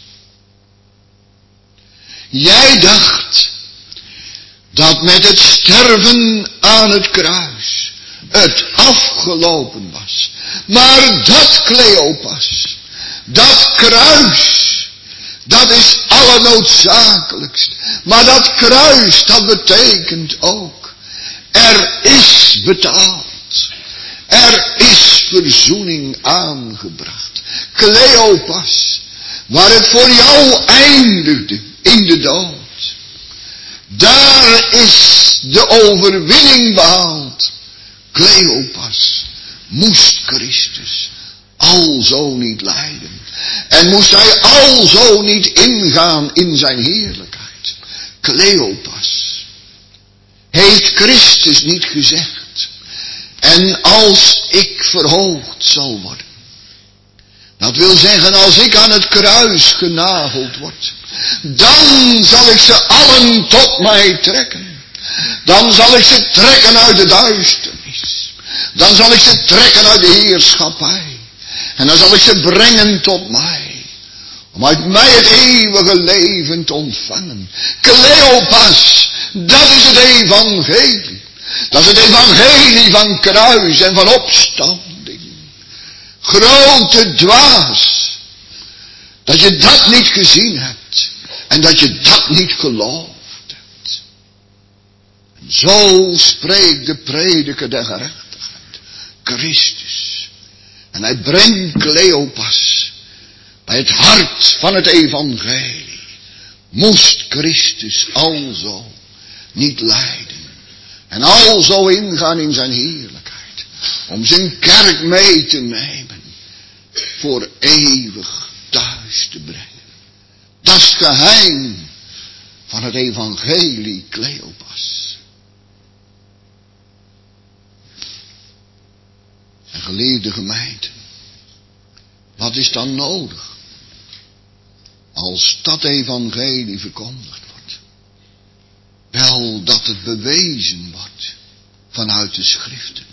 Jij dacht dat met het sterven aan het kruis het afgelopen was. Maar dat, Cleopas, dat kruis, dat is allernoodzakelijkst. Maar dat kruis, dat betekent ook, er is betaald. Er is verzoening aangebracht. Cleopas, waar het voor jou eindigde in de dood, daar is de overwinning behaald. Cleopas, moest Christus alzo niet lijden. En moest hij alzo niet ingaan in zijn heerlijkheid. Cleopas, heeft Christus niet gezegd, en als ik verhoogd zal worden. Dat wil zeggen, als ik aan het kruis genageld word, dan zal ik ze allen tot mij trekken. Dan zal ik ze trekken uit de duisternis. Dan zal ik ze trekken uit de heerschappij. En dan zal ik ze brengen tot mij. Om uit mij het eeuwige leven te ontvangen. Cleopas, dat is het evangelie. Dat is het evangelie van kruis en van opstanding. Grote dwaas, dat je dat niet gezien hebt. En dat je dat niet geloofd hebt. En zo spreekt de prediker der gerechtigheid. Christus. En hij brengt Cleopas bij het hart van het evangelie. Moest Christus alzo niet lijden. En alzo ingaan in zijn heerlijkheid. Om zijn kerk mee te nemen. Voor eeuwig thuis te brengen. Dat is het geheim van het evangelie, Cleopas. En geliefde gemeente, wat is dan nodig als dat evangelie verkondigd wordt? Wel, dat het bewezen wordt vanuit de schriften.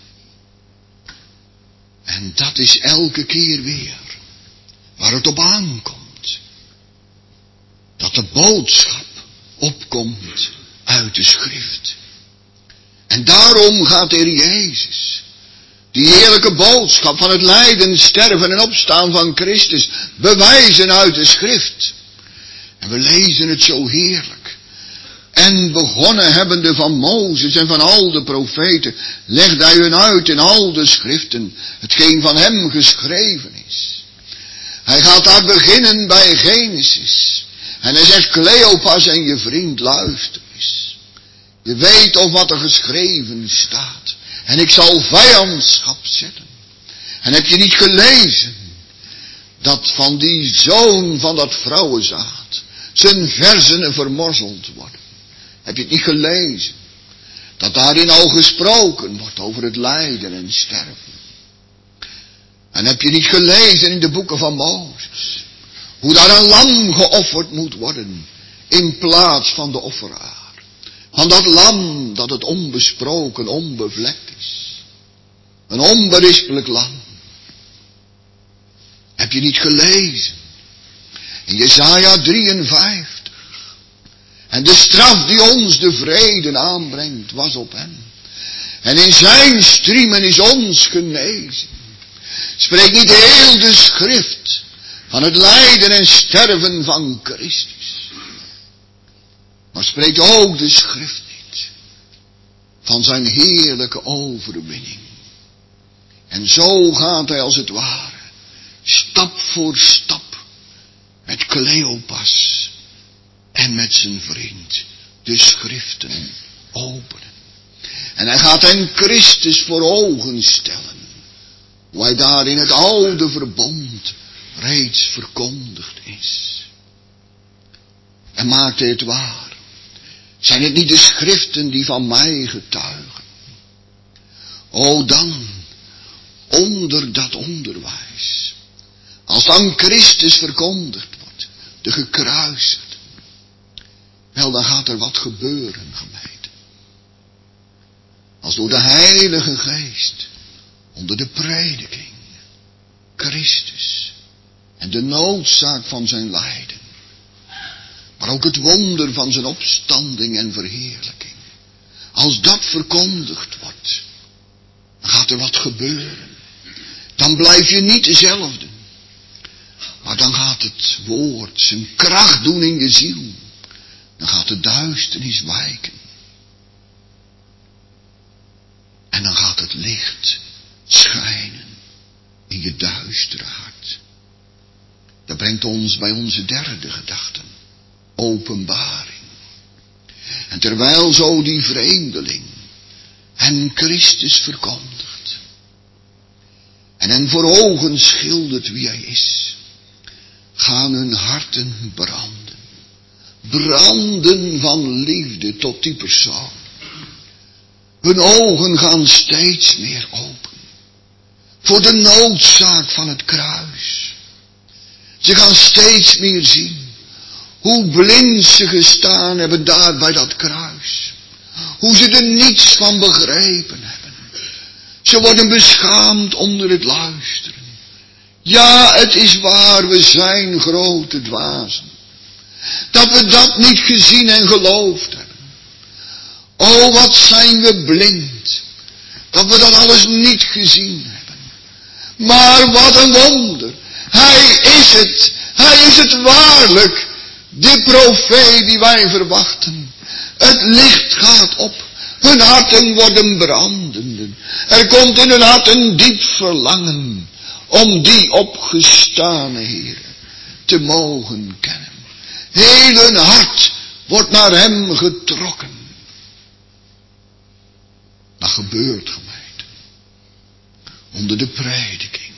En dat is elke keer weer waar het op aankomt. Dat de boodschap opkomt uit de schrift. En daarom gaat de Heer Jezus die heerlijke boodschap van het lijden, sterven en opstaan van Christus bewijzen uit de schrift. En we lezen het zo heerlijk. En begonnen hebbende van Mozes en van al de profeten, legde hij hun uit in al de schriften, hetgeen van hem geschreven is. Hij gaat daar beginnen bij Genesis. En hij zegt, Cleopas en je vriend, luister eens. Je weet of wat er geschreven staat. En ik zal vijandschap zetten. En heb je niet gelezen dat van die zoon van dat vrouwenzaad zijn versenen vermorzeld worden? Heb je het niet gelezen dat daarin al gesproken wordt over het lijden en sterven? En heb je niet gelezen in de boeken van Mozes hoe daar een lam geofferd moet worden in plaats van de offeraar? Van dat lam dat het onbesproken, onbevlekt is. Een onberispelijk lam. Heb je niet gelezen in Jesaja 53? En de straf die ons de vrede aanbrengt was op hem. En in zijn striemen is ons genezen. Spreekt niet heel de schrift van het lijden en sterven van Christus. Maar spreekt ook de schrift niet van zijn heerlijke overwinning. En zo gaat hij als het ware, stap voor stap, met Cleopas en met zijn vriend de schriften openen. En hij gaat hen Christus voor ogen stellen, hoe hij daar in het oude verbond reeds verkondigd is. En maakt hij het waar. Zijn het niet de schriften die van mij getuigen? O dan, onder dat onderwijs, als dan Christus verkondigd wordt, de gekruisigde, wel dan gaat er wat gebeuren, gemeente. Als door de Heilige Geest, onder de prediking, Christus en de noodzaak van zijn lijden, maar ook het wonder van zijn opstanding en verheerlijking, als dat verkondigd wordt, dan gaat er wat gebeuren. Dan blijf je niet dezelfde, maar dan gaat het woord zijn kracht doen in je ziel. Dan gaat de duisternis wijken. En dan gaat het licht schijnen in je duistere hart. Dat brengt ons bij onze derde gedachte. Openbaring. En terwijl zo die vreemdeling hen Christus verkondigt en hen voor ogen schildert wie hij is, gaan hun harten branden. Branden van liefde tot die persoon. Hun ogen gaan steeds meer open. Voor de noodzaak van het kruis. Ze gaan steeds meer zien hoe blind ze gestaan hebben daar bij dat kruis. Hoe ze er niets van begrepen hebben. Ze worden beschaamd onder het luisteren. Ja, het is waar, we zijn grote dwazen. Dat we dat niet gezien en geloofd hebben. O, wat zijn we blind. Dat we dat alles niet gezien hebben. Maar wat een wonder. Hij is het. Hij is het waarlijk. De profeet die wij verwachten. Het licht gaat op. Hun harten worden brandende. Er komt in hun hart een diep verlangen om die opgestane Heer te mogen kennen. Heel hun hart wordt naar hem getrokken. Dat gebeurt, gemeente. Onder de prediking.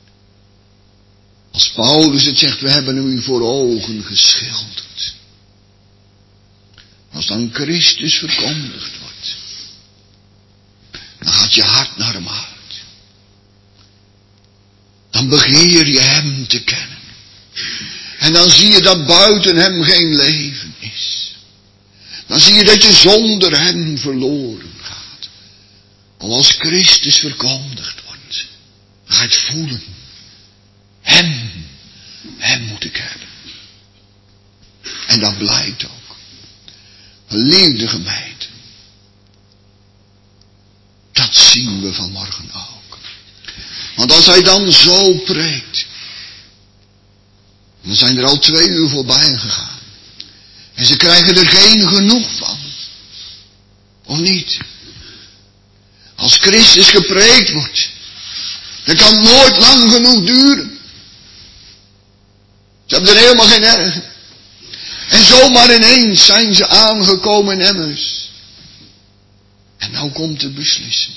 Als Paulus het zegt, we hebben u voor ogen geschilderd. Als dan Christus verkondigd wordt, dan gaat je hart naar hem uit. Dan begeer je hem te kennen. En dan zie je dat buiten hem geen leven is. Dan zie je dat je zonder hem verloren gaat. Als Christus verkondigd wordt, dan ga je het voelen. Hem moet ik hebben. En dat blijkt ook. Geliefde gemeente. Dat zien we vanmorgen ook. Want als hij dan zo preekt, dan zijn er al 2 uur voorbij gegaan. En ze krijgen er geen genoeg van. Of niet? Als Christus gepreekt wordt, dan kan het nooit lang genoeg duren. Ze hebben er helemaal geen erg. En zomaar ineens zijn ze aangekomen in Emmers. En nou komt het beslissend.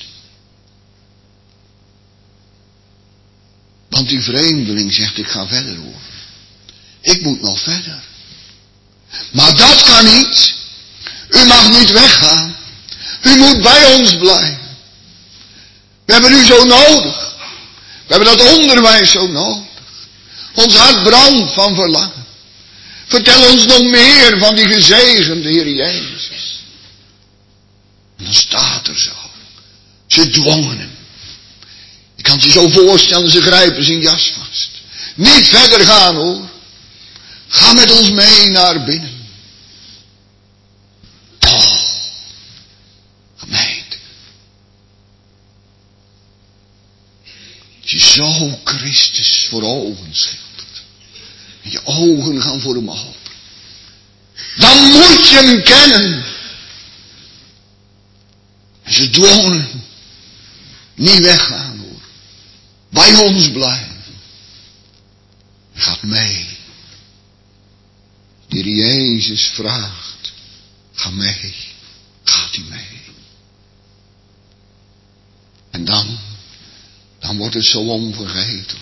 Want die vreemdeling zegt, ik ga verder hoor. Ik moet nog verder. Maar dat kan niet. U mag niet weggaan. U moet bij ons blijven. We hebben u zo nodig. We hebben dat onderwijs zo nodig. Ons hart brandt van verlangen. Vertel ons nog meer van die gezegende Heer Jezus. En dan staat er zo. Ze dwongen hem. Je kan het je zo voorstellen, ze grijpen zijn jas vast. Niet verder gaan hoor. Ga met ons mee naar binnen. Oh, gemeente. Als je zo Christus voor ogen schildert. En je ogen gaan voor hem open. Dan moet je hem kennen. En ze dwongen hem. Niet weggaan hoor. Bij ons blijven. Je gaat mee. De Heer Jezus vraagt. Ga mee. Gaat hij mee. En dan wordt het zo onvergetelijk.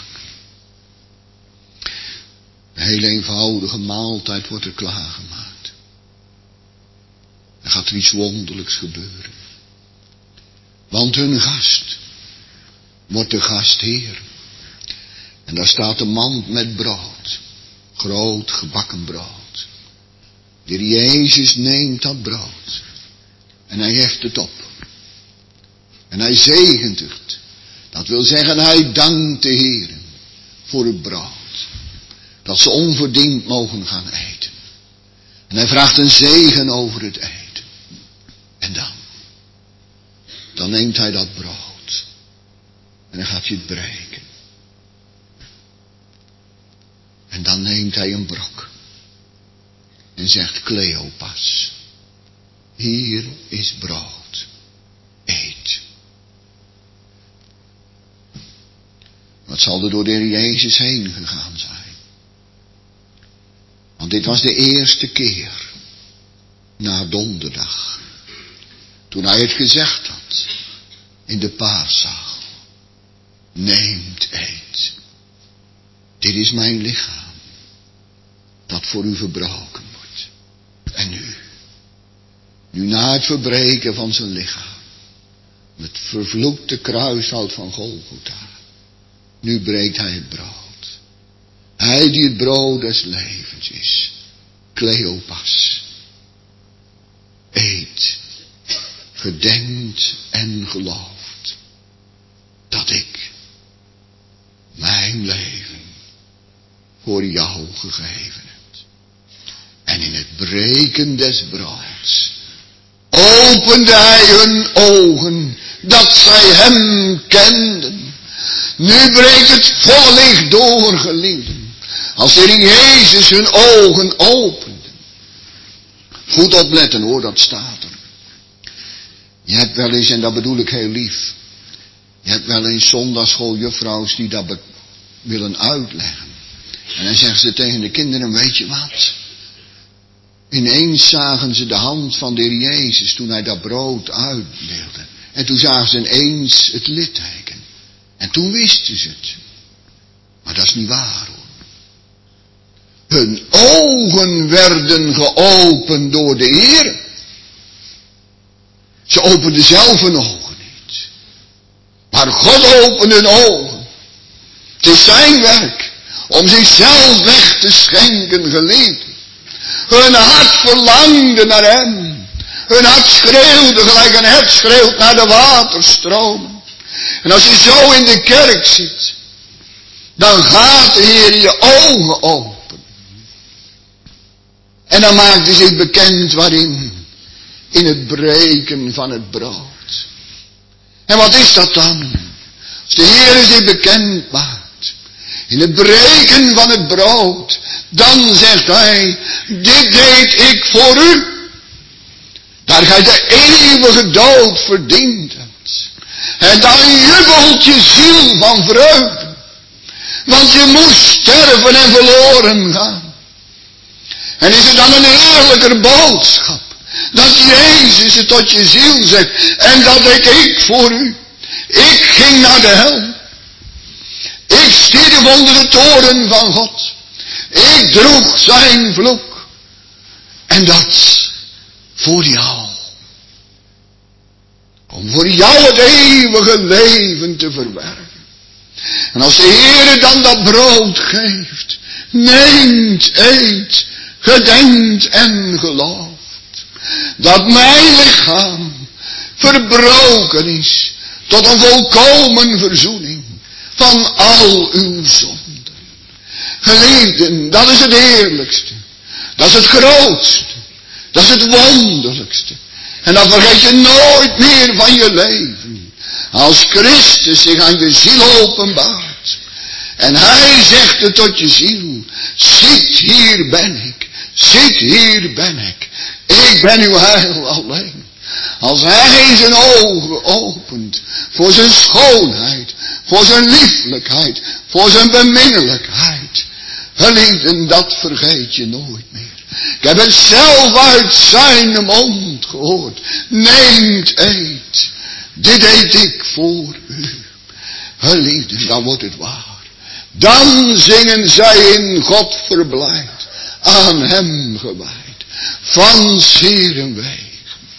Een heel eenvoudige maaltijd wordt er klaargemaakt. gaat er iets wonderlijks gebeuren. Want hun gast wordt de gastheer. En daar staat een mand met brood. Groot gebakken brood. De Heer Jezus neemt dat brood. En hij heft het op. En hij zegent het. Dat wil zeggen, hij dankt de Heer voor het brood. Dat ze onverdiend mogen gaan eten. En hij vraagt een zegen over het eten. En dan neemt hij dat brood. En dan gaat hij het breken. En dan neemt hij een brok. En zegt Kleopas. Hier is brood. Eet. Wat zal er door de Heer Jezus heen gegaan zijn? Want dit was de eerste keer. Na donderdag. Toen hij het gezegd had. In de paaszaal. Neemt, eet. Dit is mijn lichaam. Dat voor u verbroken wordt. En nu na het verbreken van zijn lichaam. Het vervloekte kruishout van Golgotha. Nu breekt hij het brood. Hij die het brood des levens is. Kleopas. Eet. Gedenkt en gelooft. Dat ik mijn leven voor jou gegeven heb. En in het breken des broods opende hij hun ogen, dat zij hem kenden. Nu breekt het volle licht door, geliefden, als de Heer Jezus hun ogen opende. Goed opletten hoor, dat staat er. Je hebt wel eens, en dat bedoel ik heel lief, je hebt wel eens zondagschooljuffrouws die dat willen uitleggen. En dan zeggen ze tegen de kinderen, weet je wat? Ineens zagen ze de hand van de Heer Jezus toen hij dat brood uitdeelde. En toen zagen ze ineens het litteken. En toen wisten ze het. Maar dat is niet waar hoor. Hun ogen werden geopend door de Heer. Ze openden zelf hun ogen niet. Maar God opende hun ogen. Het is zijn werk om zichzelf weg te schenken, geliefd. Hun hart verlangde naar hem. Hun hart schreeuwde gelijk een hert schreeuwt naar de waterstromen. En als je zo in de kerk zit, dan gaat de Heer je ogen open. En dan maakt hij zich bekend waarin? In het breken van het brood. En wat is dat dan? Als de Heer zich bekend maakt, in het breken van het brood, dan zegt hij, dit deed ik voor u. Daar gij de eeuwige dood verdiend hebt. En dan jubelt je ziel van vreugde. Want je moest sterven en verloren gaan. En is het dan een heerlijker boodschap. Dat Jezus het tot je ziel zegt. En dat deed ik voor u. Ik ging naar de hel. Ik stierf onder de toorn van God. Ik droeg zijn vloek. En dat voor jou. Om voor jou het eeuwige leven te verwerven. En als de Heer dan dat brood geeft. Neemt, eet, gedenkt en gelooft. Dat mijn lichaam verbroken is. Tot een volkomen verzoening. Van al uw zonden. Geliefden, dat is het heerlijkste. Dat is het grootste. Dat is het wonderlijkste. En dan vergeet je nooit meer van je leven. Als Christus zich aan je ziel openbaart. En hij zegt het tot je ziel. Ziet, hier ben ik. Ziet, hier ben ik. Ik ben uw heil alleen. Als hij zijn ogen opent. Voor zijn schoonheid. Voor zijn lieflijkheid. Voor zijn beminnelijkheid. Geliefden, dat vergeet je nooit meer. Ik heb het zelf uit zijn mond gehoord. Neemt, eet. Dit deed ik voor u. Geliefden, dan wordt het waar. Dan zingen zij in God verblijd. Aan hem gewijd. Van Heeren wegen.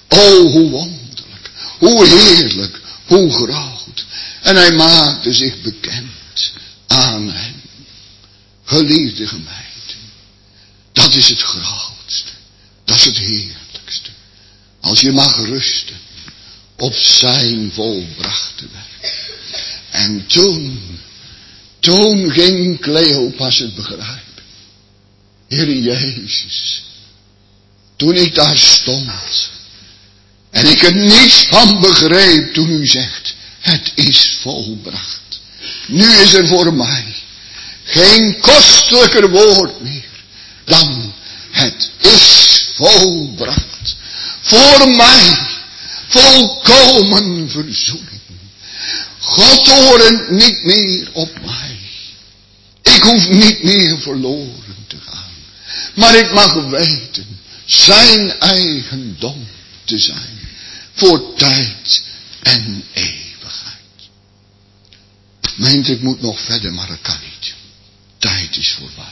Oh, hoe wonderlijk, hoe heerlijk, hoe groot. En hij maakte zich bekend aan hen. Geliefde gemeente, dat is het grootste, dat is het heerlijkste. Als je mag rusten op zijn volbrachte werk. En toen ging Cleopas het begrijpen. Heer Jezus, toen ik daar stond en ik er niets van begreep toen u zegt, het is volbracht. Nu is er voor mij geen kostelijker woord meer dan het is volbracht. Voor mij volkomen verzoening. God hoort niet meer op mij. Ik hoef niet meer verloren te gaan. Maar ik mag weten zijn eigendom te zijn. Voor tijd en eeuwigheid. Meent, ik moet nog verder, maar dat kan niet. Tijd is voorbij.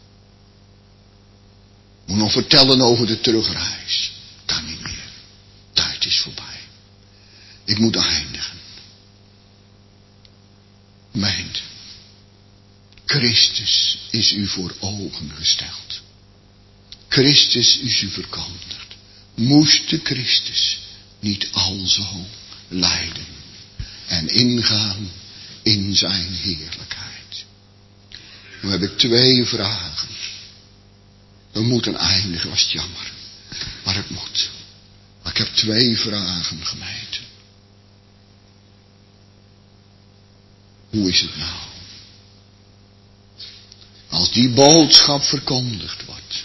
Ik moet nog vertellen over de terugreis. Kan niet meer. Tijd is voorbij. Ik moet eindigen. Meent, Christus is u voor ogen gesteld. Christus is u verkondigd. Moest de Christus niet alzo lijden en ingaan in zijn heerlijkheid? Nu heb ik 2 vragen. We moeten eindigen, was het jammer. Maar het moet. Maar ik heb 2 vragen, gemeente. Hoe is het nou? Als die boodschap verkondigd wordt,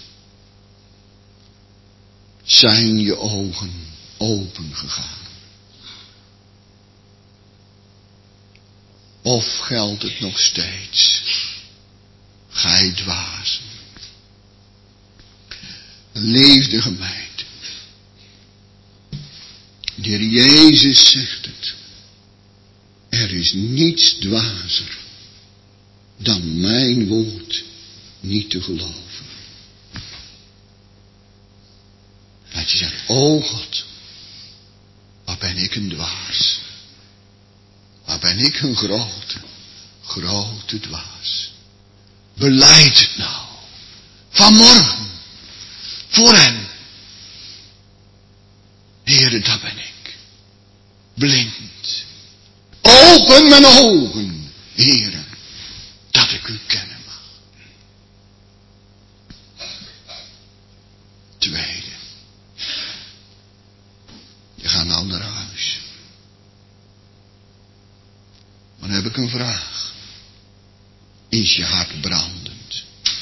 zijn je ogen open gegaan? Of geldt het nog steeds? Gij dwazen. Leefde gemeente. De Heer Jezus zegt het. Er is niets dwazer dan mijn woord niet te geloven. Dat je zegt, o God, wat ben ik een dwaas. Wat ben ik een grote dwaas. Belijd het nou. Vanmorgen. Voor hem. Heere, dat ben ik. Blind. Open mijn ogen, Heere, dat ik u kennen mag. Tweede. Je gaat nou naar huis. Maar dan heb ik een vraag. Is je hart brandend?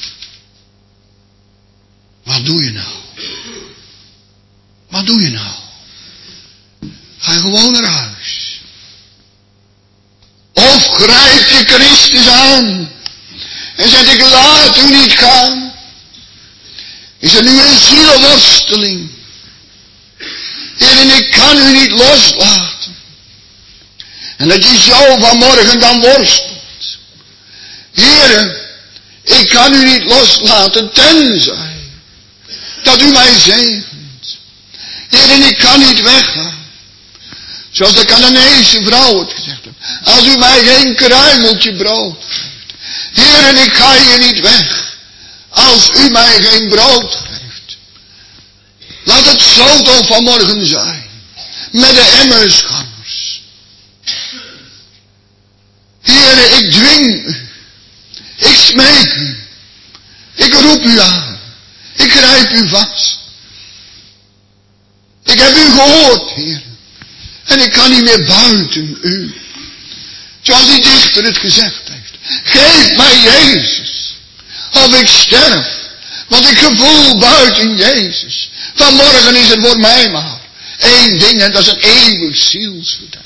Wat doe je nou? Wat doe je nou? Ga je gewoon naar huis? Of grijp je Christus aan en zegt, ik laat u niet gaan? Is er nu een zielworsteling? Heer, en ik kan u niet loslaten. En dat je zo vanmorgen dan worstelt. Heer, ik kan u niet loslaten tenzij dat u mij zegent. Heer, en ik kan niet weggaan. Zoals de Canaanese vrouw het gezegd heeft. Als u mij geen kruimeltje brood geeft. Heer, en ik ga hier niet weg. Als u mij geen brood geeft. Laat het zo toch vanmorgen zijn. Met de emmersgangers. Heer, ik dwing u. Ik smeek u. Ik roep u aan. Ik grijp u vast. Ik heb u gehoord, Heer. En ik kan niet meer buiten u. Zoals die dichter het gezegd heeft. Geef mij Jezus. Of ik sterf. Want ik gevoel buiten Jezus. Vanmorgen is er voor mij maar 1 ding. En dat is een eeuwig zielsverderf.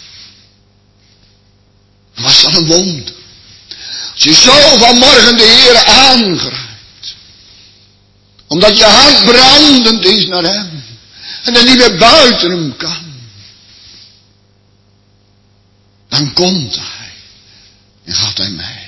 Was dat een wonder. Als je zo vanmorgen de Heer aangrijpt. Omdat je hart brandend is naar hem. En dan niet meer buiten hem kan. Dan komt hij. En gaat hij mee.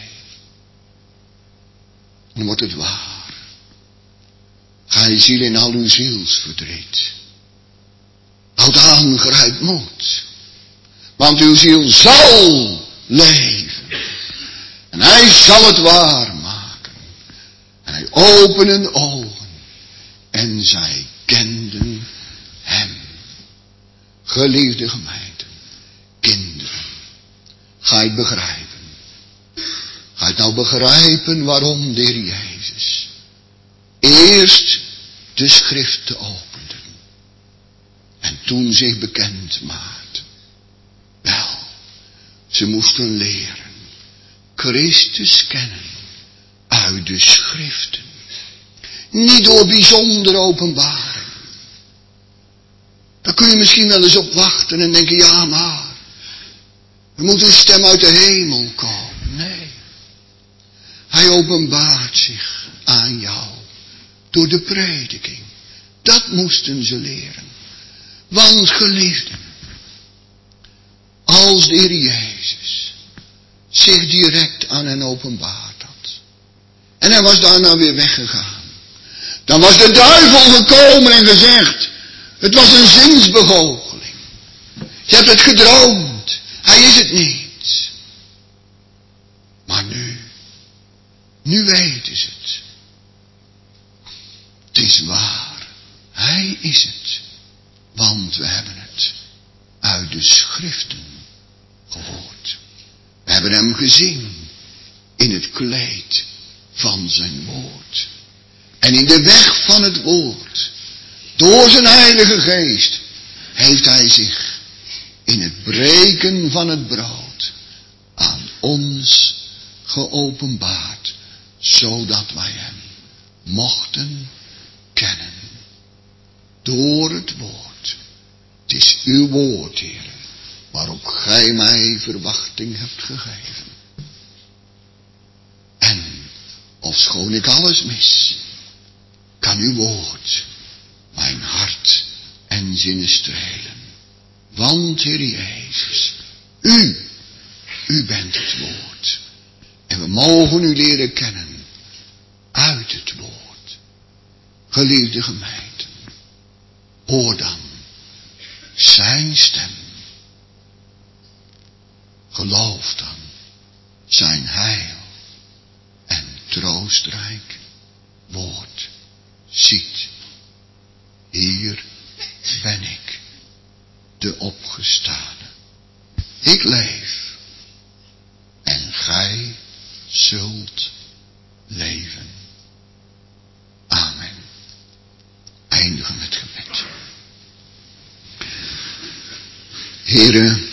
En dan wordt het waar. Ga je ziel in al uw zielsverdriet. Houd aan, grijp moed. Want uw ziel zal leven. En hij zal het waarmaken. En hij opende hun ogen. En zij kenden hem. Geliefde gemeente. Kinderen. Ga je het begrijpen? Ga je het nou begrijpen waarom de Heer Jezus eerst de schriften opende. En toen zich bekend maakte. Wel, ze moesten leren Christus kennen uit de schriften. Niet door bijzondere openbaring. Daar kun je misschien wel eens op wachten en denken, ja maar, er moet een stem uit de hemel komen. Nee, hij openbaart zich aan jou door de prediking. Dat moesten ze leren. Want geliefden, als de Heer Jezus zich direct aan hen openbaard had. En hij was daarna weer weggegaan. Dan was de duivel gekomen en gezegd, het was een zinsbegoocheling. Je hebt het gedroomd. Hij is het niet. Maar nu weten ze het. Het is waar. Hij is het. Want we hebben het uit de schriften gehoord. We hebben hem gezien in het kleed van zijn woord. En in de weg van het woord, door zijn heilige geest, heeft hij zich in het breken van het brood aan ons geopenbaard, zodat wij hem mochten kennen. Door het woord. Het is uw woord, Heer, waarop gij mij verwachting hebt gegeven. En, ofschoon ik alles mis, kan uw woord mijn hart en zinnen strelen. Want, Heer Jezus, u bent het woord. En we mogen u leren kennen uit het woord. Geliefde gemeente, hoor dan zijn stem. Geloof dan zijn heil en troostrijk woord. Ziet, hier ben ik, de opgestane. Ik leef en gij zult leven. Amen. Eindigen met gebed. Heren,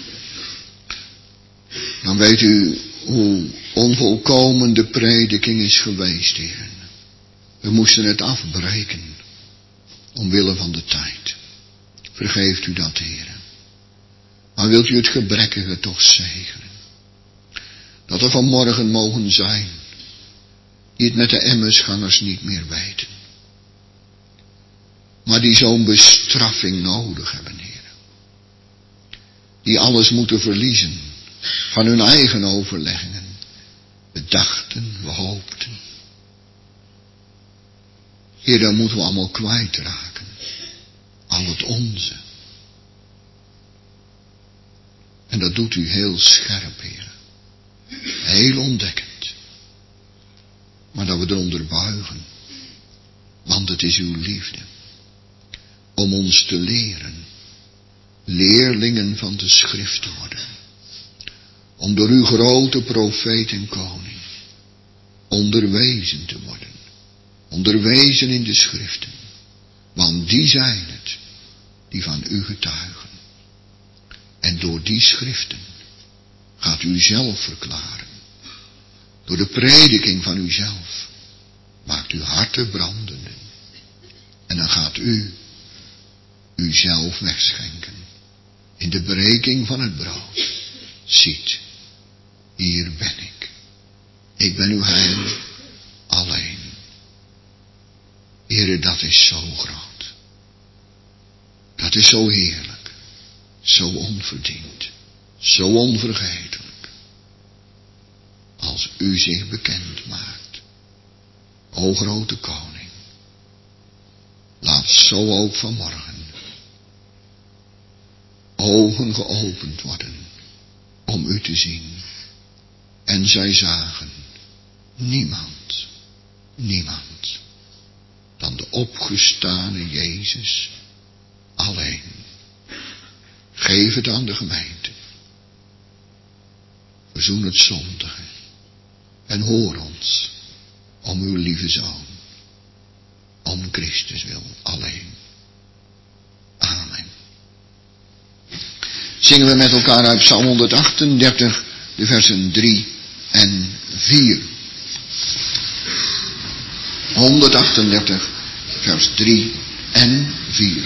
dan weet u hoe onvolkomen de prediking is geweest, heren. We moesten het afbreken, omwille van de tijd. Vergeeft u dat, heren. Maar wilt u het gebrekkige toch zegenen? Dat er vanmorgen mogen zijn, die het met de emmersgangers niet meer weten. Maar die zo'n bestraffing nodig hebben, heren. Die alles moeten verliezen van hun eigen overleggingen. We dachten, we hoopten. Heer, dan moeten we allemaal kwijtraken. Al het onze. En dat doet u heel scherp, Heer. Heel ontdekkend. Maar dat we eronder buigen. Want het is uw liefde. Om ons te leren. Leerlingen van de schrift te worden. Om door uw grote profeet en koning onderwezen te worden. Onderwezen in de schriften. Want die zijn het die van u getuigen. En door die schriften gaat u zelf verklaren. Door de prediking van uzelf maakt uw harten brandende. En dan gaat u uzelf wegschenken. In de breking van het brood. Ziet, hier ben ik. Ik ben uw heil alleen. Heere, dat is zo groot. Dat is zo heerlijk. Zo onverdiend. Zo onvergetelijk. Als u zich bekend maakt. O grote koning. Laat zo ook vanmorgen ogen geopend worden om u te zien. En zij zagen niemand dan de opgestane Jezus alleen. Geef het aan de gemeente. Verzoen het zondige. En hoor ons om uw lieve Zoon. Om Christus wil alleen. Amen. Zingen we met elkaar uit Psalm 138, de versen 3 en 4. 138, vers 3 en 4.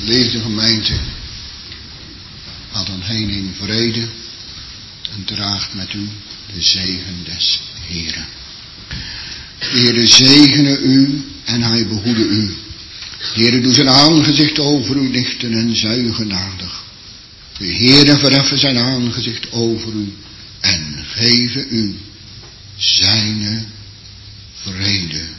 Geliefde gemeente, ga dan heen in vrede en draagt met u de zegen des Heeren. De Heere zegene u en hij behoede u. De Heere doe zijn aangezicht over u lichten en zij u genadig. De Heere verheffen zijn aangezicht over u en geven u zijne vrede.